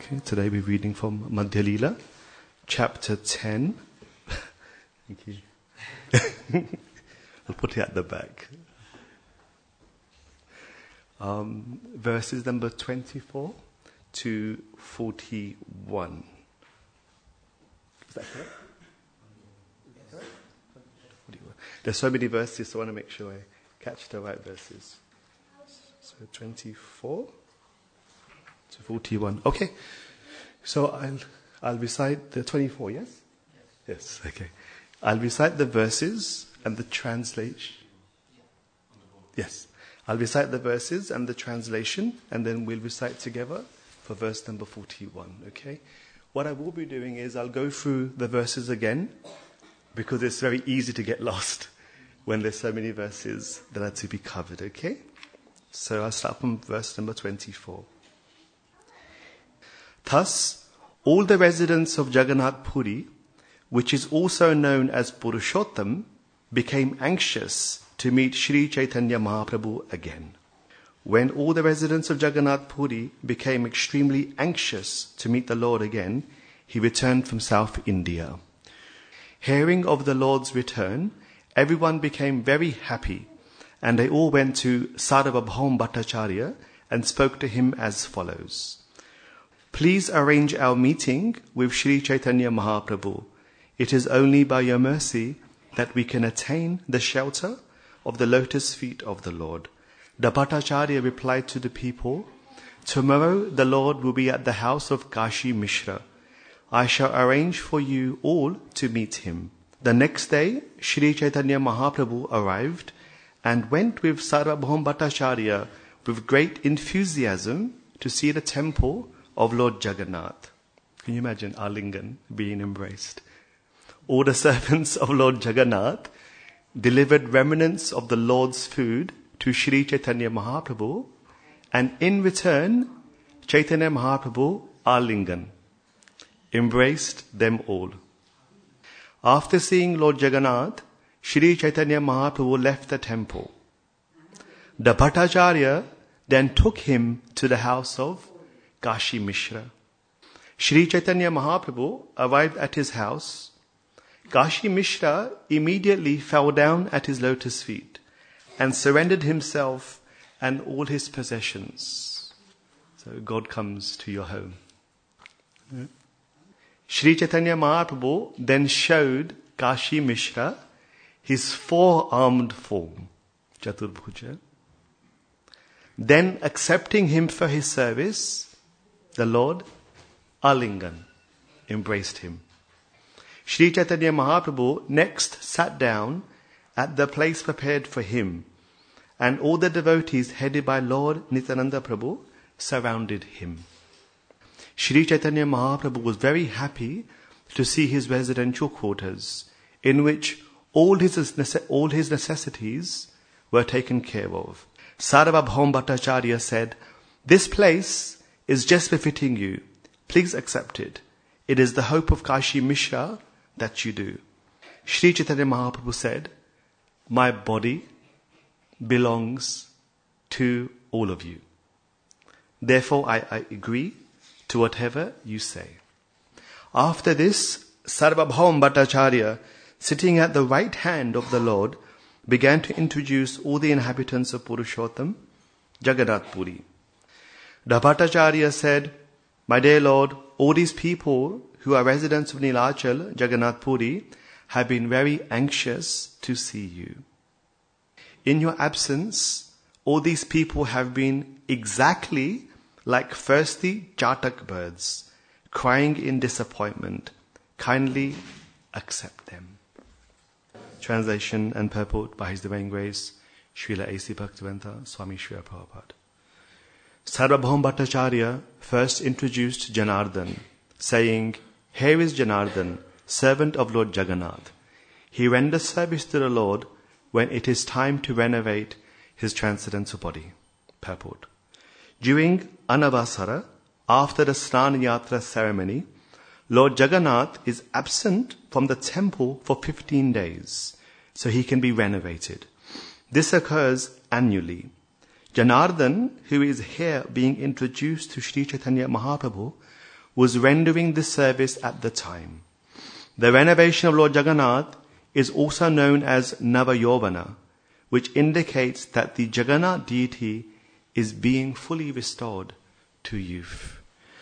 Okay, today we're reading from Madhya Leela, chapter 10. Thank you. I'll put it at the back. Verses number 24 to 41. Is that correct? There's so many verses, so I want to make sure I catch the right verses. So 24 to 41. Okay. So I'll recite the 24, yes? Yes, okay. I'll recite the verses and the translation. Yes. I'll recite the verses and the translation, and then we'll recite together for verse number 41, okay? What I will be doing is I'll go through the verses again, because it's very easy to get lost when there's so many verses that are to be covered, okay? So I'll start from verse number 24. Thus, all the residents of Jagannath Puri, which is also known as Purushottam, became anxious to meet Sri Chaitanya Mahaprabhu again. When all the residents of Jagannath Puri became extremely anxious to meet the Lord again, he returned from South India. Hearing of the Lord's return, everyone became very happy, and they all went to Sarvabhaum Bhattacharya and spoke to him as follows. Please arrange our meeting with Sri Chaitanya Mahaprabhu. It is only by your mercy that we can attain the shelter of the lotus feet of the Lord. The Bhattacharya replied to the people, tomorrow the Lord will be at the house of Kashi Mishra. I shall arrange for you all to meet him. The next day, Sri Chaitanya Mahaprabhu arrived and went with Sarvabhaum Bhattacharya with great enthusiasm to see the temple of Lord Jagannath. Can you imagine Alingan being embraced? All the servants of Lord Jagannath delivered remnants of the Lord's food to Sri Chaitanya Mahaprabhu, and in return, Chaitanya Mahaprabhu, Alingan, embraced them all. After seeing Lord Jagannath, Sri Chaitanya Mahaprabhu left the temple. The Bhattacharya then took him to the house of Kashi Mishra. Sri Chaitanya Mahaprabhu arrived at his house. Kashi Mishra immediately fell down at his lotus feet and surrendered himself and all his possessions. So God comes to your home. Yeah. Sri Chaitanya Mahaprabhu then showed Kashi Mishra his four-armed form, Chaturbhuja. Then accepting him for his service, the Lord, Alingan, embraced him. Sri Chaitanya Mahaprabhu next sat down at the place prepared for him, and all the devotees headed by Lord Nityananda Prabhu surrounded him. Sri Chaitanya Mahaprabhu was very happy to see his residential quarters, in which all his necessities were taken care of. Sarvabhaum Bhattacharya said, this place is just befitting you. Please accept it. It is the hope of Kashi Mishra that you do. Sri Chaitanya Mahaprabhu said, my body belongs to all of you. Therefore, I agree to whatever you say. After this, Sarvabhaum Bhattacharya, sitting at the right hand of the Lord, began to introduce all the inhabitants of Purushottam, Jagannath Puri. The Bhattacharya said, my dear Lord, all these people who are residents of Nilachal, Jagannath Puri, have been very anxious to see you. In your absence, all these people have been exactly like thirsty Chatak birds, crying in disappointment. Kindly accept them. Translation and purport by His Divine Grace, Srila A.C. Bhaktivedanta Swami Srila Prabhupada. Sarvabhaum Bhattacharya first introduced Janardhan, saying, here is Janardhan, servant of Lord Jagannath. He renders service to the Lord when it is time to renovate his transcendental body. Purport. During Anavasara, after the Snan Yatra ceremony, Lord Jagannath is absent from the temple for 15 days, so he can be renovated. This occurs annually. Janardhan, who is here being introduced to Sri Chaitanya Mahaprabhu, was rendering this service at the time. The renovation of Lord Jagannath is also known as Navayovana, which indicates that the Jagannath deity is being fully restored to youth.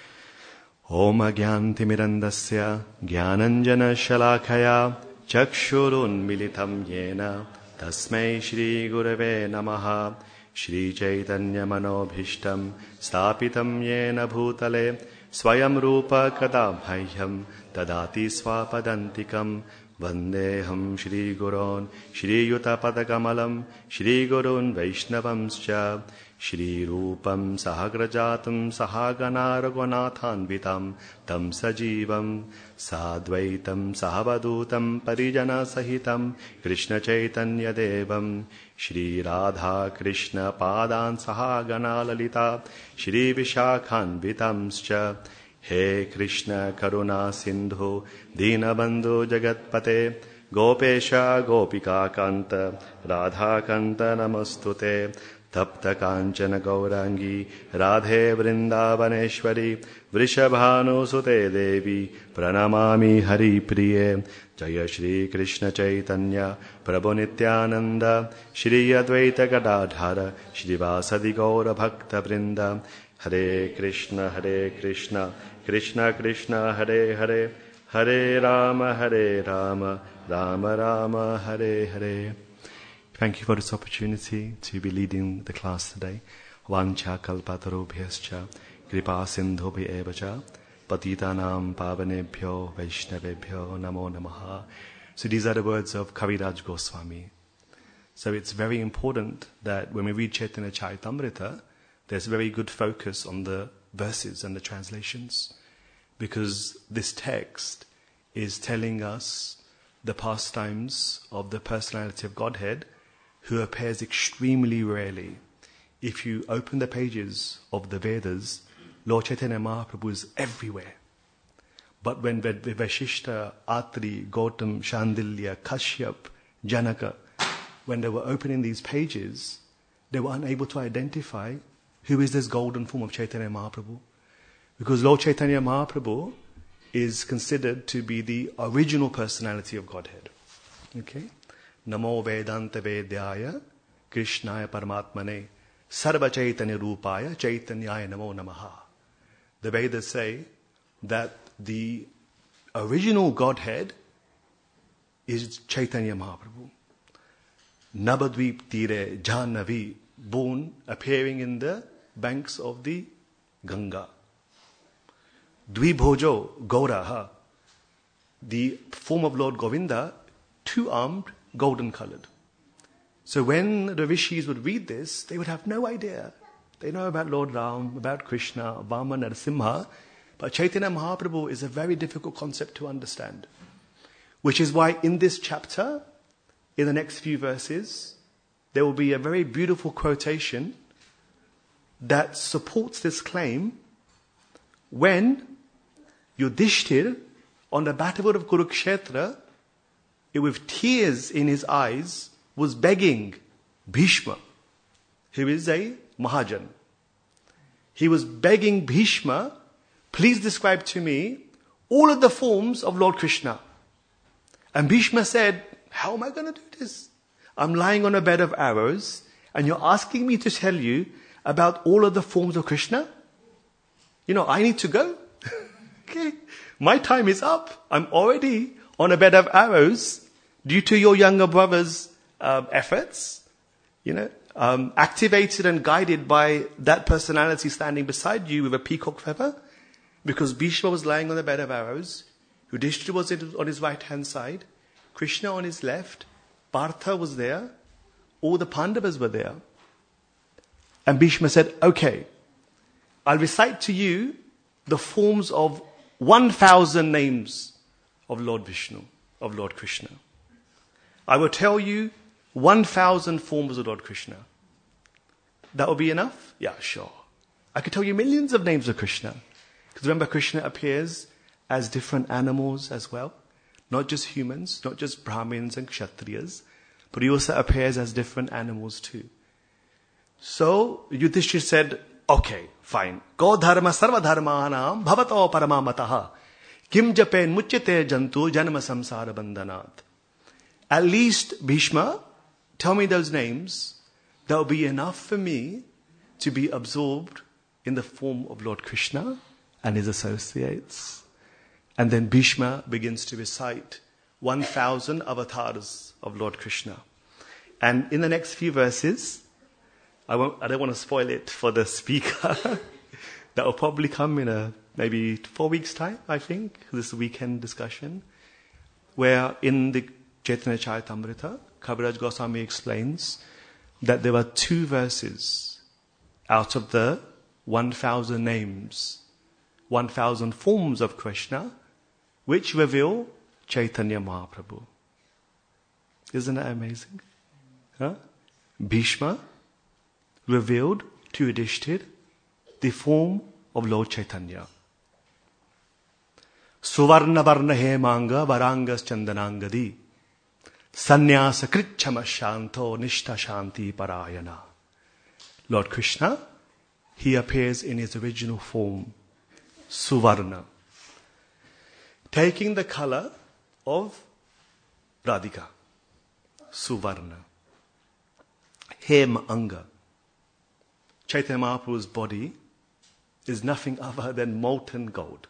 Om Agyantimirandasya Gyananjana Shalakaya Chakshurun Militam Yena Tasmai Shri Gurave Namaha Shri Chaitanya Manobhishtam Stapitam Yena Bhutale Swayam Rupa Kadabhayyam Tadati Swapadantikam Vandeham Shri Gurun Shri Yuta Padakamalam Shri Gurun Vaishnavamscha Shri Rupam Sahagrajatam Sahagana Raghunathanvitam Tam Sajivam Sadvaitam Sahabadutam Parijana Sahitam Krishna Chaitanya Devam Shri Radha Krishna Padan Sahagana Lalita Shri Vishakhanvitamscha He Krishna Karuna Sindhu Dinabandhu Jagatpate Gopesha Gopika Kanta Radha Kanta Namastute Tapta Kanchana Gaurangi Radhe Vrindavaneshwari Vrishabhanu Sute Devi Pranamami Hari Priye Jaya Shri Krishna Chaitanya Prabhu Nityananda Shri Advaita Gadadhara Shri Vasadi Gaura Bhakta Vrinda Hare Krishna Krishna Krishna Hare Hare Hare Rama Rama Rama Hare Hare. Thank you for this opportunity to be leading the class today. Vancha kalpatarubhyascha kripa sindhubhi evacha patitanam pavanebhyo vaishnavebhyo namo namaha. So these are the words of Kaviraj Goswami. So it's very important that when we read Chaitanya Charitamrita, there's very good focus on the verses and the translations, because this text is telling us the pastimes of the personality of Godhead, who appears extremely rarely. If you open the pages of the Vedas, Lord Chaitanya Mahaprabhu is everywhere. But when Vashishta, Atri, Gautam, Shandilya, Kashyap, Janaka, when they were opening these pages, they were unable to identify who is this golden form of Chaitanya Mahaprabhu. Because Lord Chaitanya Mahaprabhu is considered to be the original personality of Godhead. Okay? Namo Vedanta Vedyaya Krishnaya Paramatmane Sarva Chaitanya Rupaya Chaitanyaya Namo Namaha. The Vedas say that the original Godhead is Chaitanya Mahaprabhu. Nabadvip Tire Jahnavi, born, appearing in the banks of the Ganga. Dvibhojo Gauraha, the form of Lord Govinda, two-armed, golden-colored. So when the rishis would read this, they would have no idea. They know about Lord Ram, about Krishna, Vama, Narasimha, but Chaitanya Mahaprabhu is a very difficult concept to understand. Which is why in this chapter, in the next few verses, there will be a very beautiful quotation that supports this claim when Yudhishthir, on the battlefield of Kurukshetra, with tears in his eyes, was begging Bhishma, who is a Mahajan. He was begging Bhishma, please describe to me all of the forms of Lord Krishna. And Bhishma said, how am I going to do this? I'm lying on a bed of arrows, and you're asking me to tell you about all of the forms of Krishna? I need to go. Okay, my time is up. I'm already on a bed of arrows due to your younger brother's efforts, activated and guided by that personality standing beside you with a peacock feather, because Bhishma was lying on a bed of arrows, Yudhishthira was on his right-hand side, Krishna on his left, Partha was there, all the Pandavas were there. And Bhishma said, okay, I'll recite to you the forms of 1,000 names of Lord Vishnu, of Lord Krishna. I will tell you 1,000 forms of Lord Krishna. That will be enough? Yeah, sure. I could tell you millions of names of Krishna. Because remember, Krishna appears as different animals as well. Not just humans, not just Brahmins and Kshatriyas, but he also appears as different animals too. So Yudhishthira said, Okay, fine. Go dharma sarva dharmanam bhavato paramamataha. Kim japen muchyate jantu janma samsara bandhanat. At least, Bhishma, tell me those names. That will be enough for me to be absorbed in the form of Lord Krishna and his associates. And then Bhishma begins to recite 1,000 avatars of Lord Krishna. And in the next few verses, I don't want to spoil it for the speaker. That will probably come in maybe 4 weeks' time, I think, this weekend discussion, where in the Chaitanya Charitamrita, Kaviraj Goswami explains that there are 2 verses out of the 1,000 names, 1,000 forms of Krishna, which reveal Chaitanya Mahaprabhu. Isn't that amazing? Huh? Bhishma revealed to Yudhishthir the form of Lord Chaitanya. Suvarna varna hemanga varangas chandanangadi sannyasa krichama shanto nishta shanti parayana. Lord Krishna, he appears in his original form, Suvarna, taking the color of Radhika, Suvarna. Hem Anga. Chaitanya Mahaprabhu's body is nothing other than molten gold.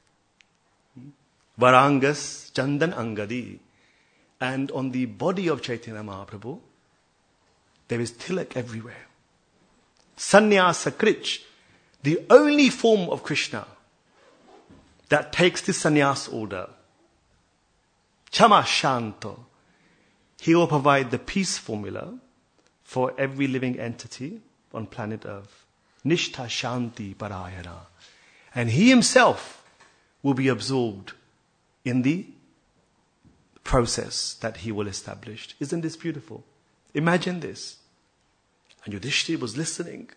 Varangas Chandan Angadi. And on the body of Chaitanya Mahaprabhu, there is tilak everywhere. Sannyasa Krich, the only form of Krishna that takes the sannyas order. Chama Shanto. He will provide the peace formula for every living entity on planet Earth. Nishtha Shanti Parayana. And he himself will be absorbed in the process that he will establish. Isn't this beautiful? Imagine this. And Yudhishthira was listening.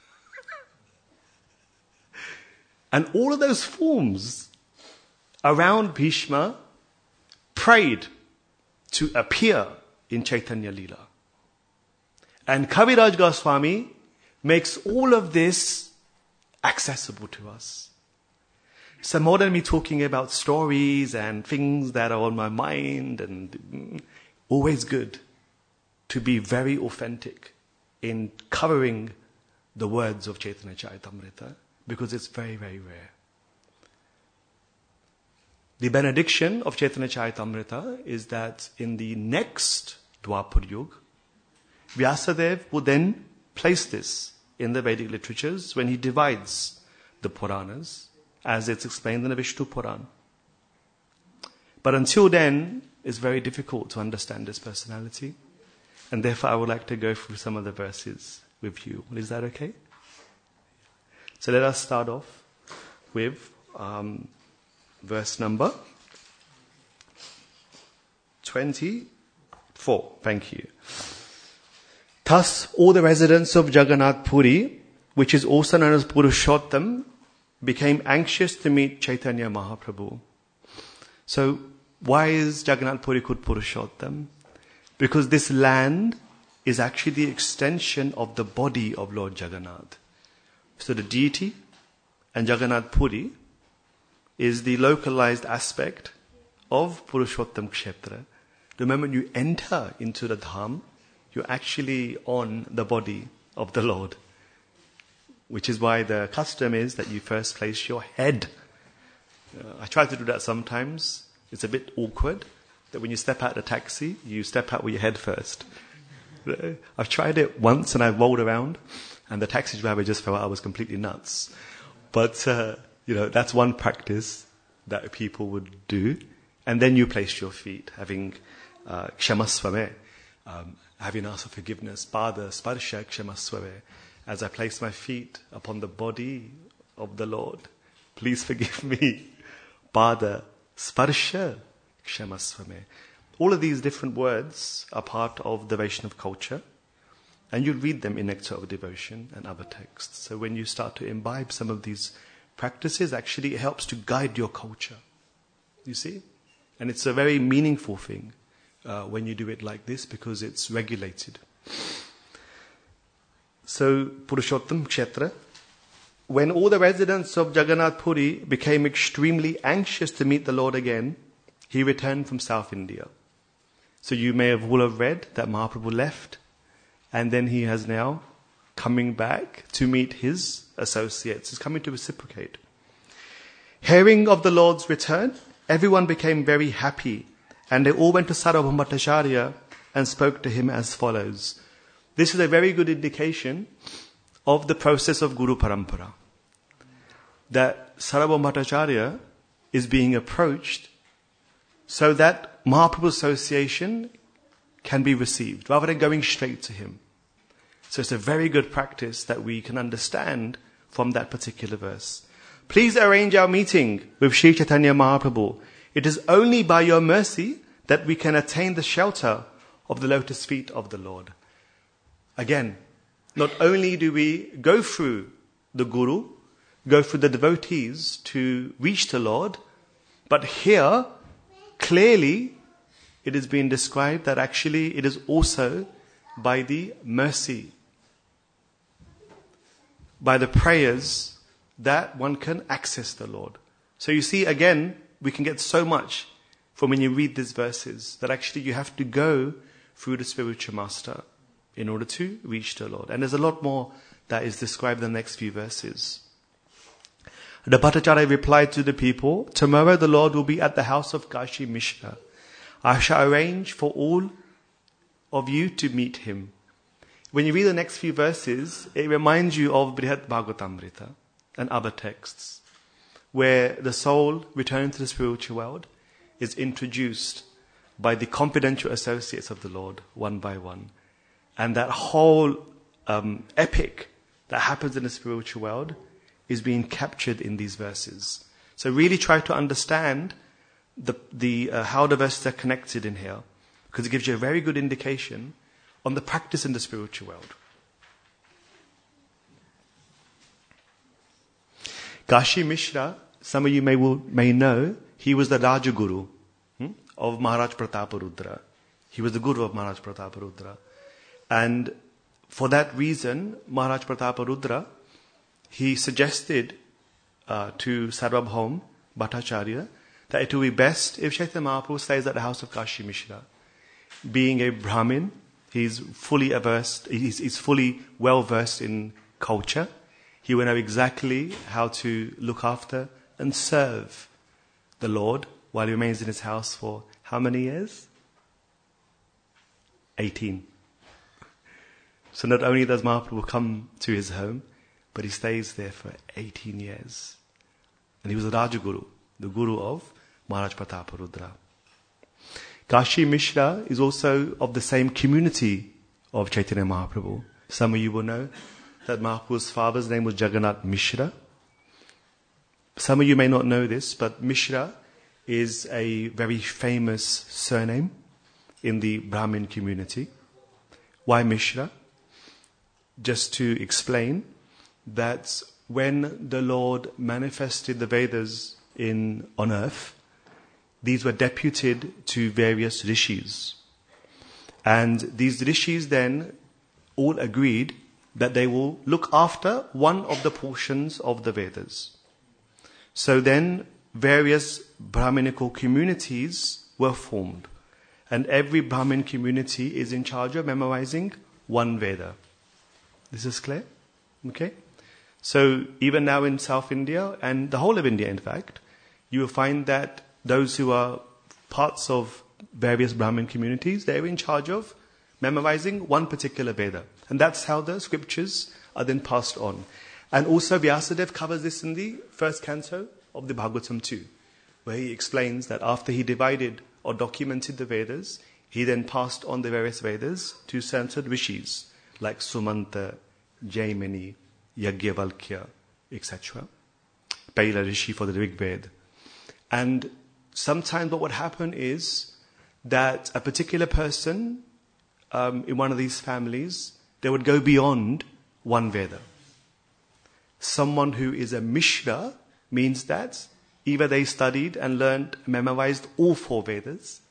And all of those forms around Bhishma prayed to appear in Chaitanya Leela. And Kaviraj Goswami makes all of this accessible to us. So more than me talking about stories and things that are on my mind, and always good to be very authentic in covering the words of Chaitanya Charitamrita, because it's very, very rare. The benediction of Chaitanya Charitamrita is that in the next Dwapar Yuga, Vyasadeva will then place this in the Vedic literatures when he divides the Puranas, as it's explained in the Vishnu Puran. But until then, it's very difficult to understand his personality. And therefore, I would like to go through some of the verses with you. Is that okay? So let us start off with verse number 24. Thank you. Thus, all the residents of Jagannath Puri, which is also known as Purushottam, became anxious to meet Chaitanya Mahaprabhu. So, why is Jagannath Puri called Purushottam? Because this land is actually the extension of the body of Lord Jagannath. So the deity and Jagannath Puri is the localized aspect of Purushottam Kshetra. The moment you enter into the Dham, you're actually on the body of the Lord. Which is why the custom is that you first place your head. I try to do that sometimes. It's a bit awkward that when you step out of the taxi, you step out with your head first. I've tried it once and I rolled around and the taxi driver just felt I was completely nuts. But, that's one practice that people would do. And then you place your feet, having kshamasvame, having asked for forgiveness, pada sparsha kshamasvame. As I place my feet upon the body of the Lord, please forgive me. Pada sparsha kshamasvame. All of these different words are part of the Vaishnava culture, and you read them in Nectar of Devotion and other texts. So when you start to imbibe some of these practices, actually it helps to guide your culture. You see? And it's a very meaningful thing when you do it like this, because it's regulated. So, Purushottam Kshetra, when all the residents of Jagannath Puri became extremely anxious to meet the Lord again, he returned from South India. So you may have all have read that Mahaprabhu left, and then he has now coming back to meet his associates. He's coming to reciprocate. Hearing of the Lord's return, everyone became very happy, and they all went to Sarvabhauma Bhattacharya and spoke to him as follows. This is a very good indication of the process of Guru Parampara. That Sarvabhauma Bhattacharya is being approached so that Mahaprabhu's association can be received, rather than going straight to him. So it's a very good practice that we can understand from that particular verse. Please arrange our meeting with Sri Chaitanya Mahaprabhu. It is only by your mercy that we can attain the shelter of the lotus feet of the Lord. Again, not only do we go through the Guru, go through the devotees to reach the Lord, but here, clearly, it is being described that actually it is also by the mercy, by the prayers, that one can access the Lord. So you see, again, we can get so much from when you read these verses, that actually you have to go through the spiritual master in order to reach the Lord. And there's a lot more that is described in the next few verses. The Bhattacharya replied to the people, tomorrow the Lord will be at the house of Kashi Mishra. I shall arrange for all of you to meet him. When you read the next few verses, it reminds you of Brihat Bhagavatamrita and other texts, where the soul returning to the spiritual world is introduced by the confidential associates of the Lord, one by one. And that whole epic that happens in the spiritual world is being captured in these verses. So really try to understand how the verses are connected in here, because it gives you a very good indication on the practice in the spiritual world. Kashi Mishra, some of you may know, he was the Rajaguru of Maharaj Prataparudra. He was the Guru of Maharaj Prataparudra. And for that reason, Maharaj Prataparudra, he suggested to Sarvabhauma Bhattacharya that it would be best if Chaitanya Mahaprabhu stays at the house of Kashi Mishra. Being a Brahmin, he's fully well versed in culture. He will know exactly how to look after and serve the Lord while he remains in his house for how many years? 18. So not only does Mahaprabhu come to his home, but he stays there for 18 years. And he was a Rajaguru, the Guru of Maharaj Prataparudra. Kashi Mishra is also of the same community of Chaitanya Mahaprabhu. Some of you will know that Mahaprabhu's father's name was Jagannath Mishra. Some of you may not know this, but Mishra is a very famous surname in the Brahmin community. Why Mishra? Just to explain that when the Lord manifested the Vedas on earth, these were deputed to various rishis. And these rishis then all agreed that they will look after one of the portions of the Vedas. So then various Brahminical communities were formed. And every Brahmin community is in charge of memorizing one Veda. This is clear? Okay? So even now in South India, and the whole of India in fact, you will find that those who are parts of various Brahmin communities, they're in charge of memorizing one particular Veda. And that's how the scriptures are then passed on. And also Vyasadeva covers this in the first canto of the Bhagavatam too, where he explains that after he divided or documented the Vedas, he then passed on the various Vedas to certain rishis, like Sumanta, Jaimini, Yagyavalkya, etc. Paila Rishi for the Rig Veda. And sometimes what would happen is that a particular person in one of these families, they would go beyond one Veda. Someone who is a Mishra means that either they studied and learned, memorized all 4 Vedas,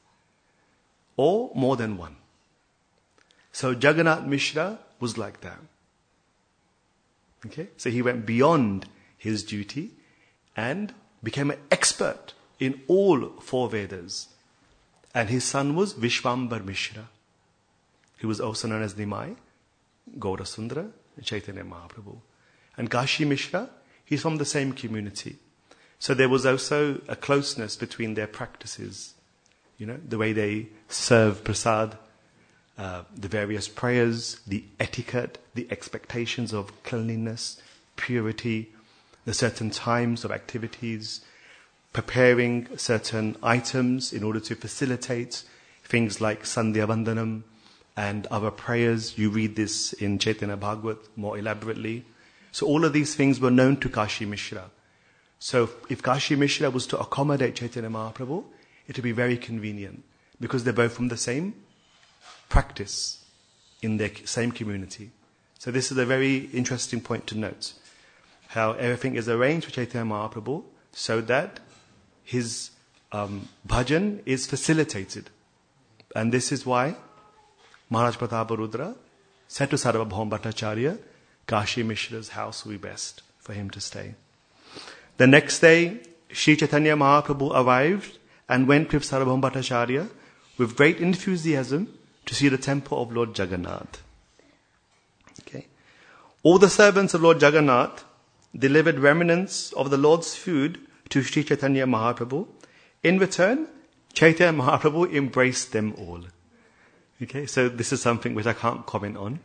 or more than one. So Jagannath Mishra was like that. Okay? So he went beyond his duty and became an expert in all 4 Vedas. And his son was Vishwambar Mishra, who was also known as Nimai, Gaurasundara, and Chaitanya Mahaprabhu. And Kashi Mishra, he's from the same community. So there was also a closeness between their practices. The way they serve prasad, the various prayers, the etiquette, the expectations of cleanliness, purity, the certain times of activities, preparing certain items in order to facilitate things like Sandhya Vandanam and other prayers. You read this in Chaitanya Bhagavat more elaborately. So all of these things were known to Kashi Mishra. So if Kashi Mishra was to accommodate Chaitanya Mahaprabhu, it would be very convenient because they're both from the same practice in their same community. So this is a very interesting point to note. How everything is arranged for Chaitanya Mahaprabhu so that his bhajan is facilitated. And this is why Maharaj Prataparudra said to Sarvabhauma Bhattacharya, Kashi Mishra's house will be best for him to stay. The next day, Sri Chaitanya Mahaprabhu arrived and went with Sarvabhauma Bhattacharya with great enthusiasm to see the temple of Lord Jagannath. Okay. All the servants of Lord Jagannath delivered remnants of the Lord's food to Sri Chaitanya Mahaprabhu. In return, Chaitanya Mahaprabhu embraced them all. Okay, so this is something which I can't comment on.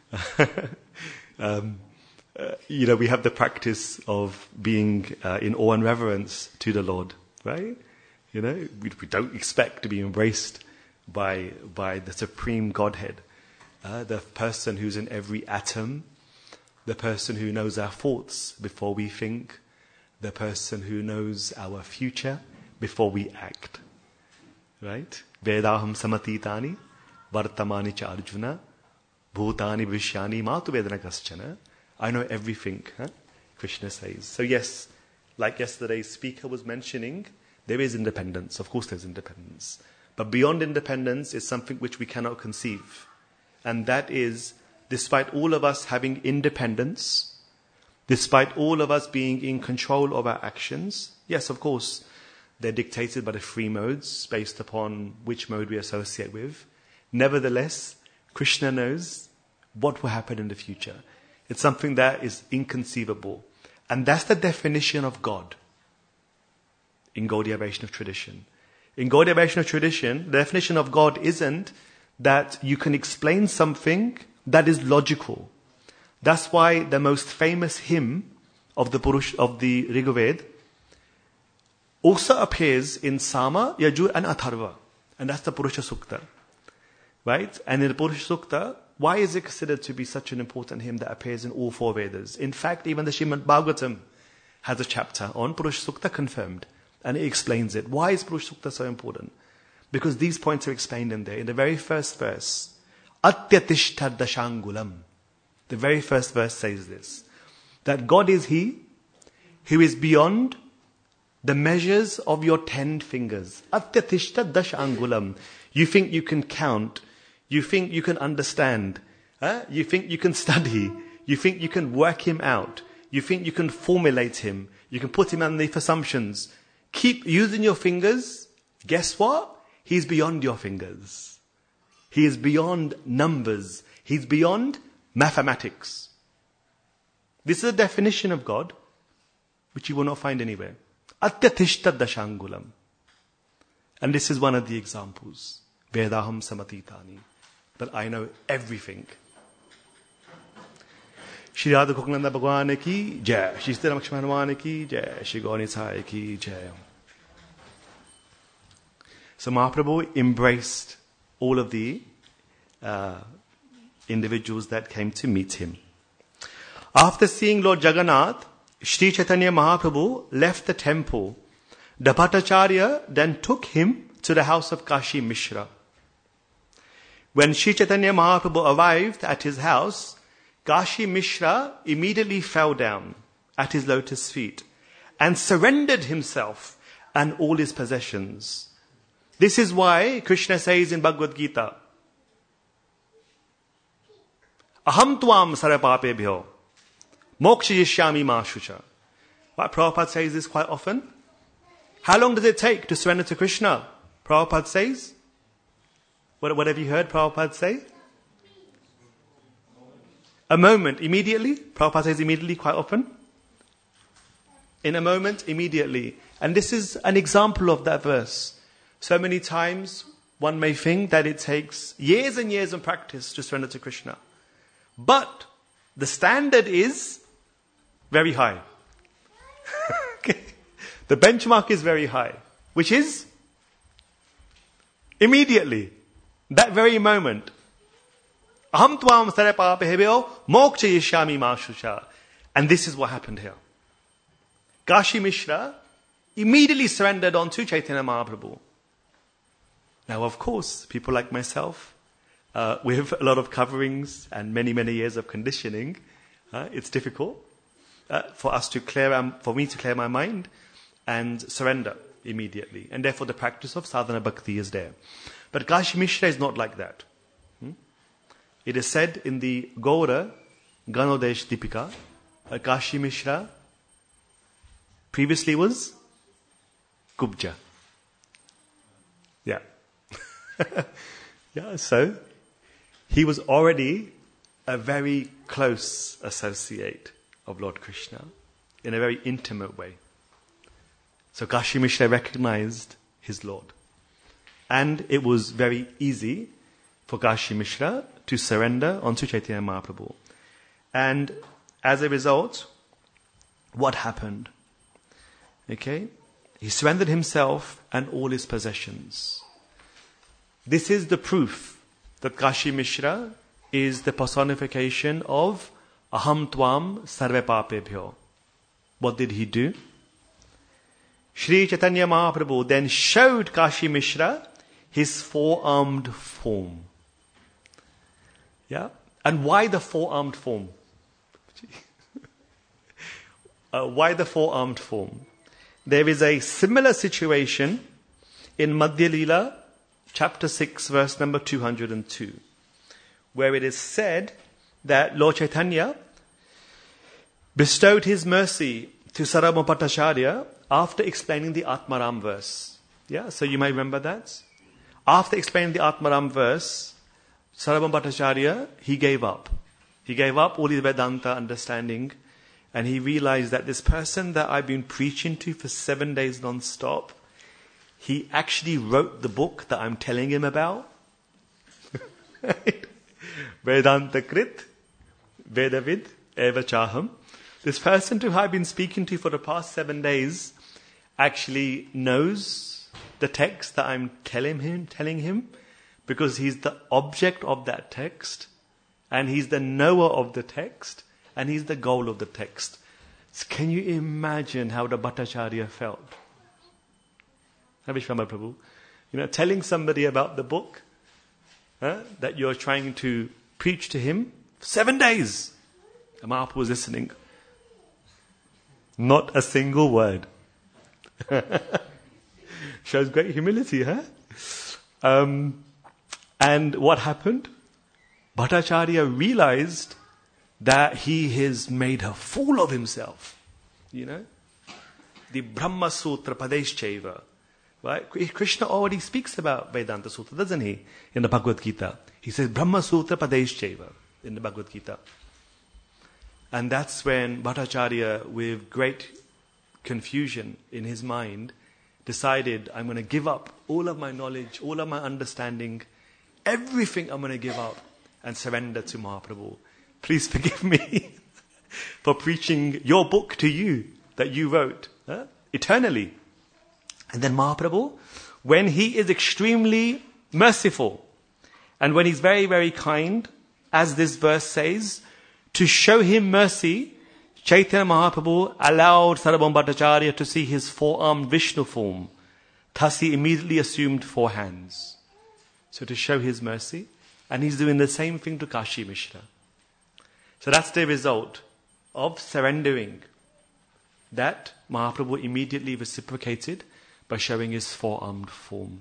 We have the practice of being in awe and reverence to the Lord, right? We don't expect to be embraced by the Supreme Godhead, the person who's in every atom, the person who knows our thoughts before we think, the person who knows our future before we act. Right? Vedaham samatitani vartamani cha Arjuna bhutani vishyani matu vedana kaschana. I know everything, Krishna says. So yes, like yesterday's speaker was mentioning, there is independence. Of course there's independence. But beyond independence is something which we cannot conceive. And that is, despite all of us having independence, despite all of us being in control of our actions, yes, of course, they're dictated by the 3 modes based upon which mode we associate with. Nevertheless, Krishna knows what will happen in the future. It's something that is inconceivable. And that's the definition of God in Gaudiya Vaishnava tradition. In Gaudiya Vaishnava tradition, the definition of God isn't that you can explain something that is logical. That's why the most famous hymn of the Rigveda also appears in Sama, Yajur and Atharva. And that's the Purusha Sukta. Right? And in the Purusha Sukta, why is it considered to be such an important hymn that appears in all 4 Vedas? In fact, even the Srimad Bhagavatam has a chapter on Purusha Sukta confirmed. And it explains it. Why is Purusha Sukta so important? Because these points are explained in there. In the very first verse, Atyatishthar Dashangulam. The very first verse says this. That God is He who is beyond the measures of your 10 fingers. Atyatishthar Dashangulam. You think you can count. You think you can understand. You think you can study. You think you can work Him out. You think you can formulate Him. You can put Him underneath assumptions. Keep using your fingers. Guess what? He's beyond your fingers. He is beyond numbers. He's beyond mathematics. This is a definition of God, which you will not find anywhere. Atyatishta dashangulam. And this is one of the examples. Vedaham samatitani. That I know everything. Shri Radha Gokunanda Bhagwan ki jai. Shri Sri Ramakshmi Hanuman ki jai. Shri Gaura Nitai ki jai. So Mahaprabhu embraced all of the individuals that came to meet him. After seeing Lord Jagannath, Sri Chaitanya Mahaprabhu left the temple. The Bhattacharya then took him to the house of Kashi Mishra. When Sri Chaitanya Mahaprabhu arrived at his house, Kashi Mishra immediately fell down at his lotus feet and surrendered himself and all his possessions. This is why Krishna says in Bhagavad Gita, Aham tuam sarapapebhyo Moksha yishyami ma shucha. Right, Prabhupada says this quite often. How long does it take to surrender to Krishna? Prabhupada says. What have you heard Prabhupada say? A moment, immediately. Prabhupada says immediately quite often. In a moment, immediately. And this is an example of that verse. So many times one may think that it takes years and years of practice to surrender to Krishna. But the standard is very high. Okay. The benchmark is very high, which is immediately, that very moment. Aham tvam sarapapehebhyo moksha yishyami ma shusha. And this is what happened here. Kashi Mishra immediately surrendered onto Chaitanya Mahaprabhu. Now, of course, people like myself, with a lot of coverings and many, many years of conditioning, it's difficult for me to clear my mind and surrender immediately. And therefore the practice of sadhana bhakti is there. But Kashi Mishra is not like that. It is said in the Gaura Ganodesh Dipika, Kashi Mishra previously was Kubja. Yeah. Yeah, so he was already a very close associate of Lord Krishna in a very intimate way. So Kashi Mishra recognized his Lord. And it was very easy for Kashi Mishra to surrender onto Chaitanya Mahaprabhu. And as a result, what happened? Okay? He surrendered himself and all his possessions. This is the proof that Kashi Mishra is the personification of Aham Tvam Sarve Papebhyo. What did he do? Sri Chaitanya Mahaprabhu then showed Kashi Mishra his four-armed form. Yeah? And why the four-armed form? Why the four-armed form? There is a similar situation in Madhya Leela, chapter 6, verse number 202, where it is said that Lord Chaitanya bestowed his mercy to Sarabhama Bhattacharya after explaining the Atmaram verse. Yeah, so you may remember that. After explaining the Atmaram verse, Sarabhama Bhattacharya, he gave up. He gave up all his Vedanta understanding, and he realized that this person that I've been preaching to for 7 days non-stop, he actually wrote the book that I'm telling him about. Vedanta Krit, Vedavid, Eva Chaham. This person who I've been speaking to for the past 7 days actually knows the text that I'm telling him, because he's the object of that text, and he's the knower of the text, and he's the goal of the text. So can you imagine how the Bhattacharya felt? Vishwambar Prabhu, telling somebody about the book that you're trying to preach to him for 7 days. And Mahaprabhu was listening. Not a single word. Shows great humility, huh? And what happened? Bhattacharya realized that he has made a fool of himself. The Brahma Sutra Padeshchaiva. Right? Krishna already speaks about Vedanta Sutra, doesn't he? In the Bhagavad Gita. He says Brahma Sutra Padeshchaiva in the Bhagavad Gita. And that's when Bhattacharya, with great confusion in his mind, decided, I'm going to give up all of my knowledge, all of my understanding, everything I'm going to give up and surrender to Mahaprabhu. Please forgive me for preaching your book to you that you wrote eternally. And then Mahaprabhu, when he is extremely merciful and when he's very, very kind, as this verse says, to show him mercy, Chaitanya Mahaprabhu allowed Sarabhama Bhattacharya to see his four-armed Vishnu form. Thus he immediately assumed 4 hands. So to show his mercy, and he's doing the same thing to Kashi Mishra. So that's the result of surrendering. That Mahaprabhu immediately reciprocated by showing his four-armed form.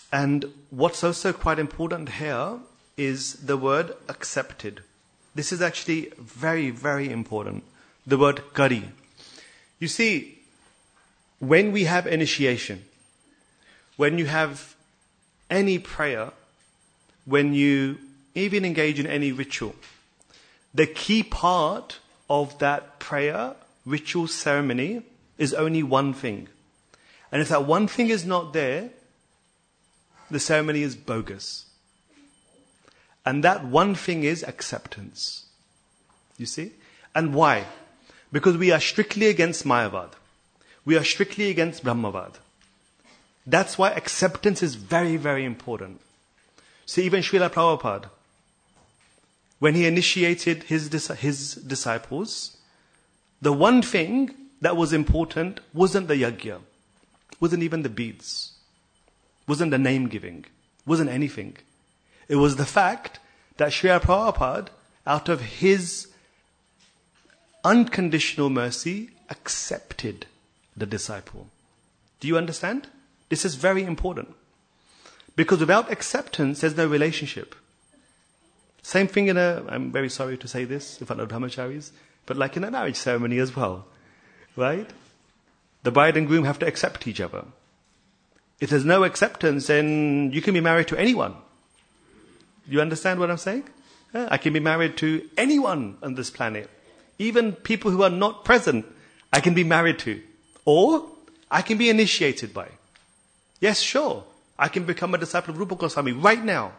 And what's also quite important here is the word accepted. This is actually very, very important. The word kari. You see, when we have initiation, when you have any prayer, when you even engage in any ritual, the key part of that prayer, ritual, ceremony is only one thing. And if that one thing is not there, the ceremony is bogus. And that one thing is acceptance. You see? And why? Because we are strictly against Mayavad. We are strictly against Brahmavad. That's why acceptance is very, very important. See, even Srila Prabhupada, when he initiated his disciples, the one thing that was important wasn't the yajna, wasn't even the beads, wasn't the name giving, wasn't anything. It was the fact that Srila Prabhupada, out of his unconditional mercy, accepted the disciple. Do you understand? This is very important. Because without acceptance, there's no relationship. Same thing I'm very sorry to say this in front of brahmacharis, but like in a marriage ceremony as well. Right? The bride and groom have to accept each other. If there's no acceptance, then you can be married to anyone. You understand what I'm saying? I can be married to anyone on this planet. Even people who are not present, I can be married to. Or I can be initiated by. Yes, sure. I can become a disciple of Rupa Goswami right now.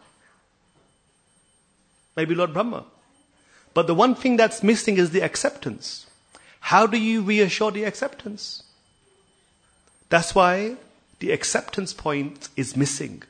Maybe Lord Brahma. But the one thing that's missing is the acceptance. How do you reassure the acceptance? That's why the acceptance point is missing.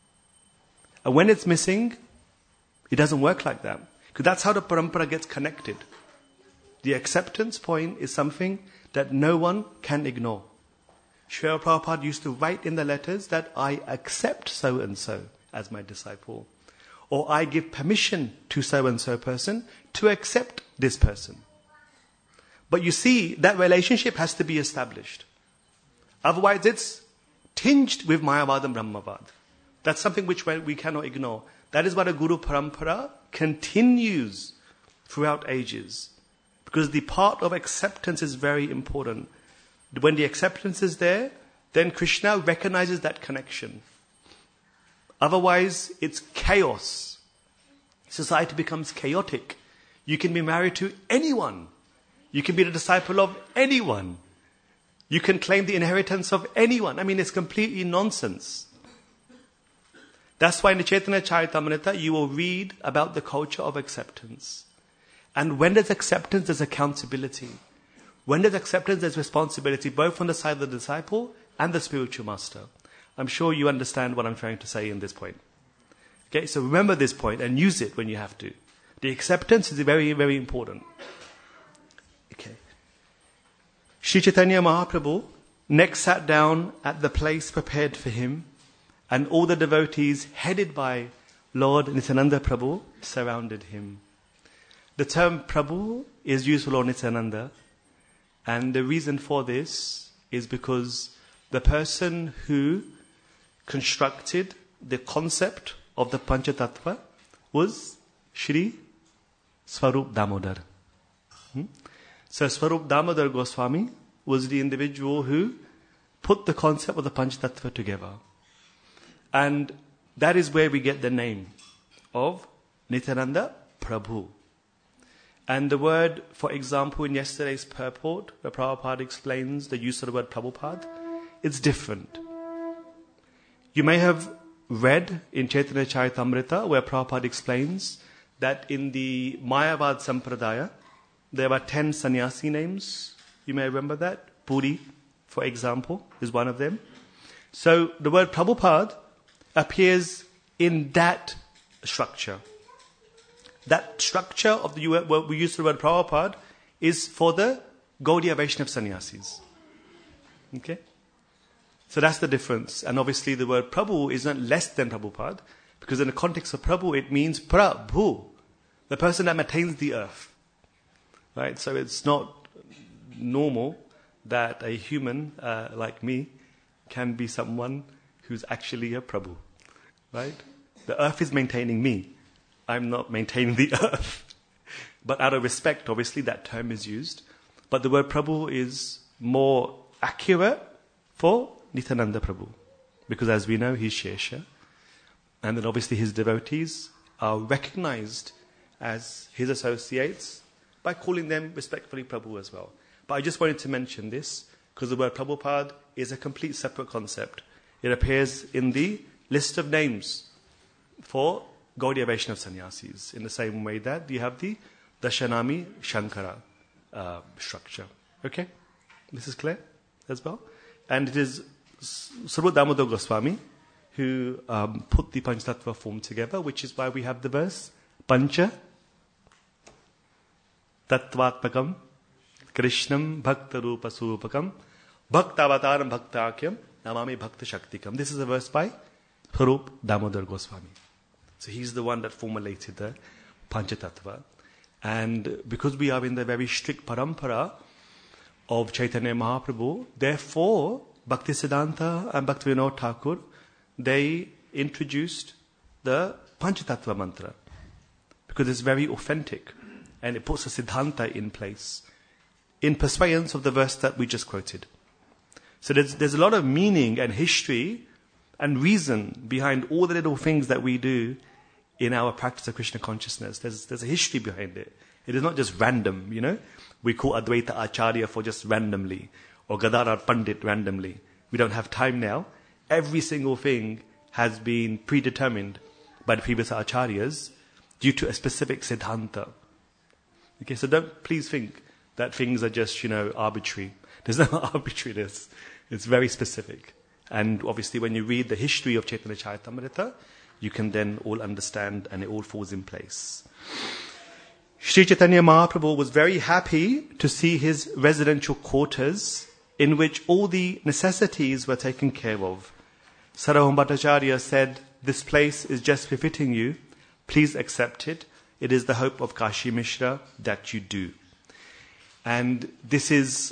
And when it's missing, it doesn't work like that. Because that's how the parampara gets connected. The acceptance point is something that no one can ignore. Srila Prabhupada used to write in the letters that I accept so-and-so as my disciple. Or I give permission to so-and-so person to accept this person. But you see, that relationship has to be established. Otherwise it's tinged with Mayavad and Brahmavad. That's something which we cannot ignore. That is why the Guru Parampara continues throughout ages. Because the part of acceptance is very important. When the acceptance is there, then Krishna recognizes that connection. Otherwise, it's chaos. Society becomes chaotic. You can be married to anyone. You can be the disciple of anyone. You can claim the inheritance of anyone. I mean, it's completely nonsense. That's why in the Chaitanya Charitamrita, you will read about the culture of acceptance. And when there's acceptance, there's accountability. When there's acceptance, there's responsibility, both on the side of the disciple and the spiritual master. I'm sure you understand what I'm trying to say in this point. Okay, so remember this point and use it when you have to. The acceptance is very, very important. Okay. Sri Chaitanya Mahaprabhu next sat down at the place prepared for him, and all the devotees headed by Lord Nityananda Prabhu surrounded him. The term Prabhu is used for Lord Nityananda, and the reason for this is because the person who constructed the concept of the Panchatattva was Shri Swarup Damodar. So Swarup Damodar Goswami was the individual who put the concept of the Panchatattva together. And that is where we get the name of Nityananda Prabhu. And the word, for example, in yesterday's purport, where Prabhupada explains the use of the word Prabhupada, it's different. You may have read in Chaitanya Charitamrita where Prabhupada explains that in the Mayavad Sampradaya, there are 10 sannyasi names. You may remember that. Puri, for example, is one of them. So the word Prabhupada appears in that structure. That structure of the word we use the word Prabhupada is for the Gaudiya Vaishnava sannyasis. Okay? So that's the difference. And obviously the word Prabhu is not less than Prabhupada, because in the context of Prabhu it means Prabhu, the person that maintains the earth. Right? So it's not normal that a human like me can be someone who's actually a Prabhu. right? The earth is maintaining me. I'm not maintaining the earth. But out of respect, obviously, that term is used. But the word Prabhu is more accurate for Nityananda Prabhu. Because as we know, he's Shesha. And then obviously his devotees are recognized as his associates by calling them respectfully Prabhu as well. But I just wanted to mention this because the word Prabhupada is a complete separate concept. It appears in the list of names for Gaudiya Vaishnava Sannyasis, in the same way that you have the Dashanami Shankara structure. Okay? This is clear as well? And it is Sruva Damodar Goswami who put the Panchatattva form together, which is why we have the verse Pancha Tattvatmakam Krishnam Bhakta Rupa Surupakam Bhaktavataram Bhaktakyam Namami Bhakta Shaktikam. This is a verse by Swarup Damodar Goswami. So he's the one that formulated the Panchatattva. And because we are in the very strict parampara of Chaitanya Mahaprabhu, therefore Bhaktisiddhanta and Bhaktivinoda Thakur, they introduced the Panchatattva mantra because it's very authentic and it puts a Siddhanta in place in pursuance of the verse that we just quoted. So there's a lot of meaning and history and reason behind all the little things that we do in our practice of Krishna consciousness. There's a history behind it. It is not just random, you know. We call Advaita Acharya for just randomly, or Gadadhar Pandit randomly. We don't have time now. Every single thing has been predetermined by the previous acharyas due to a specific siddhanta. Okay, so don't please think that things are just, arbitrary. There's no arbitrariness. It's very specific. And obviously when you read the history of Chaitanya Charitamrita, you can then all understand and it all falls in place. Sri Chaitanya Mahaprabhu was very happy to see his residential quarters in which all the necessities were taken care of. Sarvabhauma Bhattacharya said, "This place is just befitting you. Please accept it. It is the hope of Kashi Mishra that you do." And this is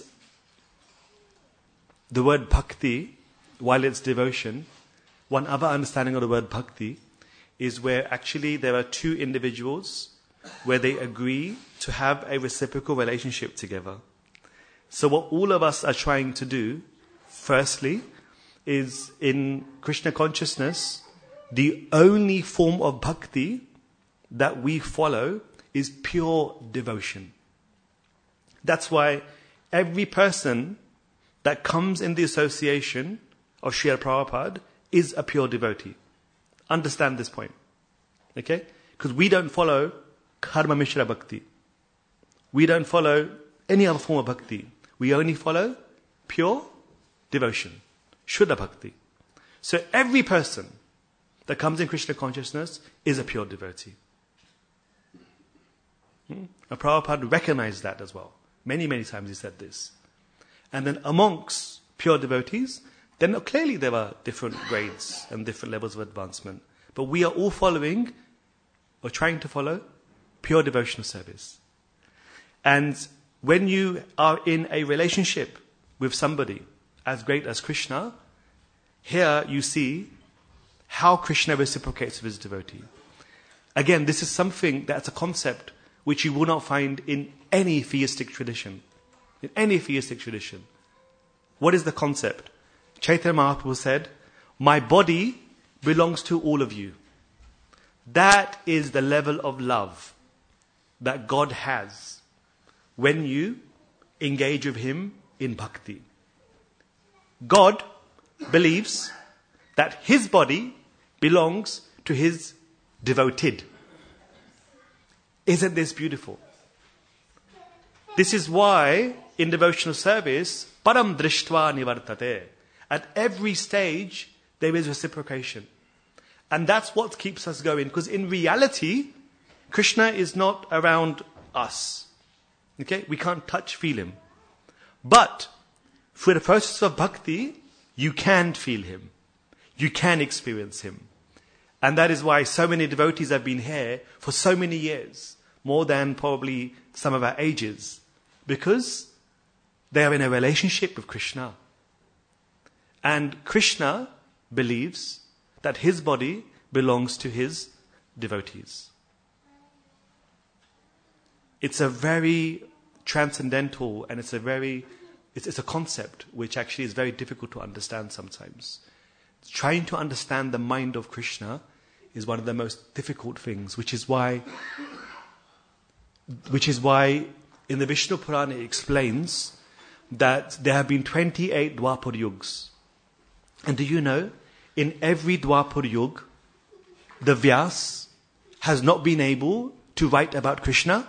the word bhakti, while it's devotion. One other understanding of the word bhakti is where actually there are two individuals where they agree to have a reciprocal relationship together. So what all of us are trying to do, firstly, is in Krishna consciousness, the only form of bhakti that we follow is pure devotion. That's why every person that comes in the association of Srila Prabhupada is a pure devotee. Understand this point. Okay? Because we don't follow Karma Mishra Bhakti. We don't follow any other form of bhakti. We only follow pure devotion. Shuddha Bhakti. So every person that comes in Krishna consciousness is a pure devotee. And Prabhupada recognized that as well. Many, many times he said this. And then amongst pure devotees, then clearly there are different grades and different levels of advancement. But we are all following, or trying to follow, pure devotional service. And when you are in a relationship with somebody as great as Krishna, here you see how Krishna reciprocates with his devotee. Again, this is something that's a concept which you will not find in any theistic tradition. In any theistic tradition. What is the concept? Chaitanya Mahaprabhu said, "My body belongs to all of you." That is the level of love that God has when you engage with Him in bhakti. God believes that His body belongs to His devoted. Isn't this beautiful? This is why in devotional service, param drishtva nivartate. At every stage, there is reciprocation. And that's what keeps us going. Because in reality, Krishna is not around us. Okay? We can't touch, feel Him. But through the process of bhakti, you can feel Him. You can experience Him. And that is why so many devotees have been here for so many years. More than probably some of our ages. Because they are in a relationship with Krishna. And Krishna believes that His body belongs to his devotees. It's a very transcendental and it's a concept which actually is very difficult to understand sometimes. Trying to understand the mind of Krishna is one of the most difficult things, which is why in the Vishnu Purana it explains that there have been 28 Dwapar Yugs. And do you know, in every Dwapar Yug, the Vyas has not been able to write about Krishna.